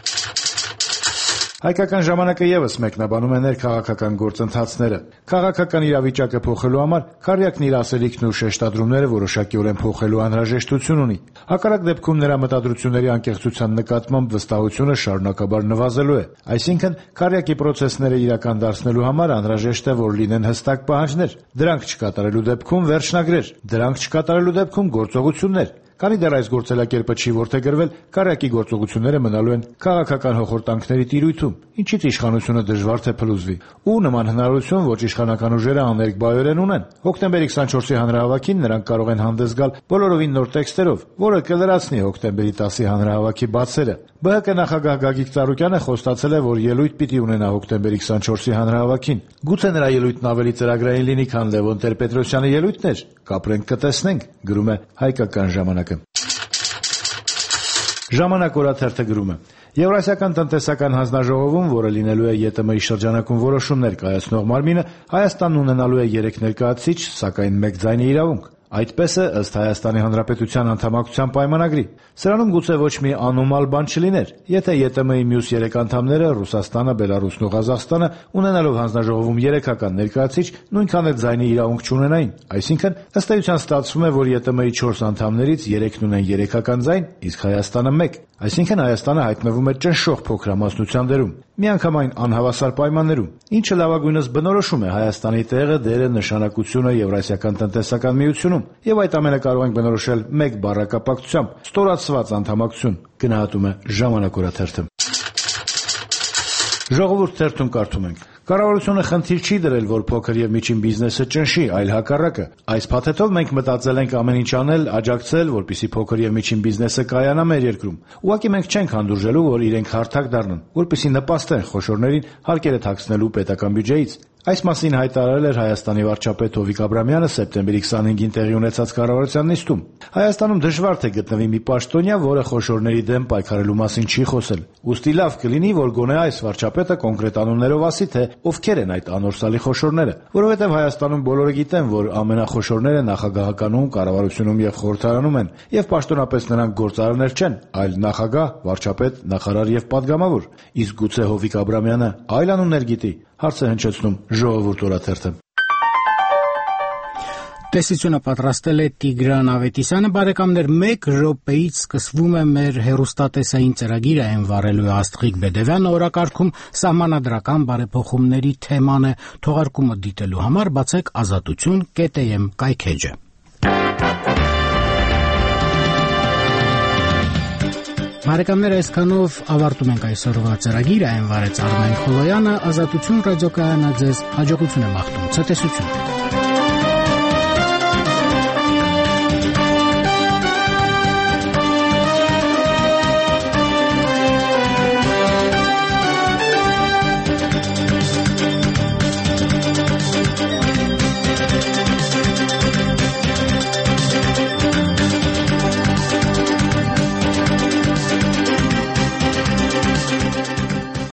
Հայկական ժամանակը եւս մեկնաբանում է ներքաղաքական գործընթացները։ Քաղաքական իրավիճակը փոխելու համար քառյակն իր ասելիքն ու շեշտադրումները որոշակիորեն փոխելու անհրաժեշտություն ունի։ Հակառակ դեպքում նրա մտադրությունների անկեղծության նկատմամբ վստահությունը շարունակաբար նվազելու է։ Այսինքն, քառյակի process-ները իրական դարձնելու համար անհրաժեշտ է, որ լինեն հստակ պահանջներ։ Դրանք չկատարելու դեպքում վերջնագրեր, դրանք չկատարելու դեպքում գործողություններ։ Քանի դեռ այս գործելակերպը չի որդեգրվել, քառյակի գործողությունները մնալու են քաղաքական հոխորտանքների տիրույթում, ինչից իշխանությունը դժվար թե փլուզվի։ Ու նման հնարավորություն ոչ իշխանական ուժերը աներկբայորեն ունեն։ Հոկտեմբերի քսանչորսի հանրահավաքին նրանք կարող են հանդես գալ բոլորովին նոր տեքստերով, որը կլրացնի հոկտեմբերի տասի հանրահավաքի բացերը։ ԲՀԿ նախագահ Գագիկ Ծառուկյանը խոստացել է, որ ելույթ պիտի ունենա հոկտեմբերի քսանչորսի հանրահավաքին։ Գուցե նրա ելույթն ավելի ծրագրային լինի, քան Լևոն Տեր-Պետրոսյանի ելույթն էր։ Կապրենք, կտեսնենք, գրում է Հայկական ժամանակը։ Ժամանակ օրաթերթը գրում է. Եվրասիական տնտեսական հանձնաժողովում, որը լինելու է ԵՏՄ-ի շրջանակում որոշումներ կայացնող մարմինը, Հայաստանն ունենալու է երեք ներկայացուցիչ, սակայն մեկ ձայնի իրավունք։ Այդպես է ըստ Հայաստանի Հանրապետության անդամակցության պայմանագրի։ Սրանում գուցե ոչ մի անոմալ բան չլիներ, եթե ԵՏՄ-ի մյուս երեք անդամները՝ Ռուսաստանը, Բելարուսն ու Ղազախստանը, ունենալով հանձնաժողովում երեքական ներկայացիչ, նույնքան էլ ձայնի իրավունք չունենային։ Այսինքն, ըստ էության ստացվում է, որ ԵՏՄ-ի չորս անդամներից երեքն ունեն երեքական ձայն, իսկ Հայաստանը մեկ։ Այսինքն Հայաստանը հայտնվում է ճնշող փոքրամասնության դերում, միանգամայն անհավասար պայմաններում, ինչը լավագույնս բնորոշում է Հայաստանի տեղը, դերը, նշանակությունը Եվրասիական տնտեսական միությունում, եւ այդ ամենը կարող ենք բնորոշել մեկ բառակապակցությամբ՝ ստորացված անդամակցություն, գնահատում է Ժամանակ օրաթերթը։ Ժողովուրդ թերթում կարդում ենք. Կառավարությունը խնդիր չի դրել, որ փոքր եւ միջին բիզնեսը ճնշի, այլ հակառակը։ Այս փաթեթով մենք մտածել ենք ամեն ինչ անել, աջակցել, որպեսզի փոքր եւ միջին բիզնեսը կայանա մեր երկրում։ Ուղղակի մենք չենք հանդուրժելու, որ իրենք հարթակ դառնան, որպեսզի նպաստեն խոշորներին հարկերը թաքցնելու պետական բյուջեից։ Այս մասին հայտարարել էր Հայաստանի վարչապետ Հովիկ Աբրամյանը սեպտեմբերի քսանհինգին տեղի ունեցած կառավարության նիստում։ Հայաստանում դժվար թե գտնվի մի պաշտոնյա, որը խոշորների դեմ պայքարելու մասին չի խոսել։ Ուստի լավ կլինի, որ գոնե այս վարչապետը կոնկրետ անուններով ասի, թե ովքեր են այդ անորսալի խոշորները, որովհետև Հայաստանում բոլորը գիտեն, որ ամենախոշորները նախագահականում, կառավարությունում եւ խորհրդարանում են, եւ պաշտոնապես նրանք գործարարներ չեն, այլ նախագահ, վարչապետ, նախարար եւ падգամավոր։ Իսկ գուցե Հովիկ Աբրամյանը այլ անուններ գիտի։ Հարց է հնչեցնում Ժողովուրդ օրաթերթը։ Տեսությունը պատրաստել է Տիգրան Ավետիսյանը։ Բարեկամներ, մեկ րոպեից սկսվում է մեր հեռուստատեսային ծրագիրը, այն վարելու է Աստղիկ Բեդևյանը, օրակարգում սահմանադրական բարեփոխումների թեման է, թողարկումը դիտելու համար բացեք ազատություն կետ է էմ կայքեջը։ Բարեկամներ, այսքանով ավարտում ենք այսօրվա ծրագիրը, այն վարեց Արմեն Խոլոյանը, Ազատություն ռադիոկայանը ձեզ հաջողություն է մաղթում, ցտեսություն։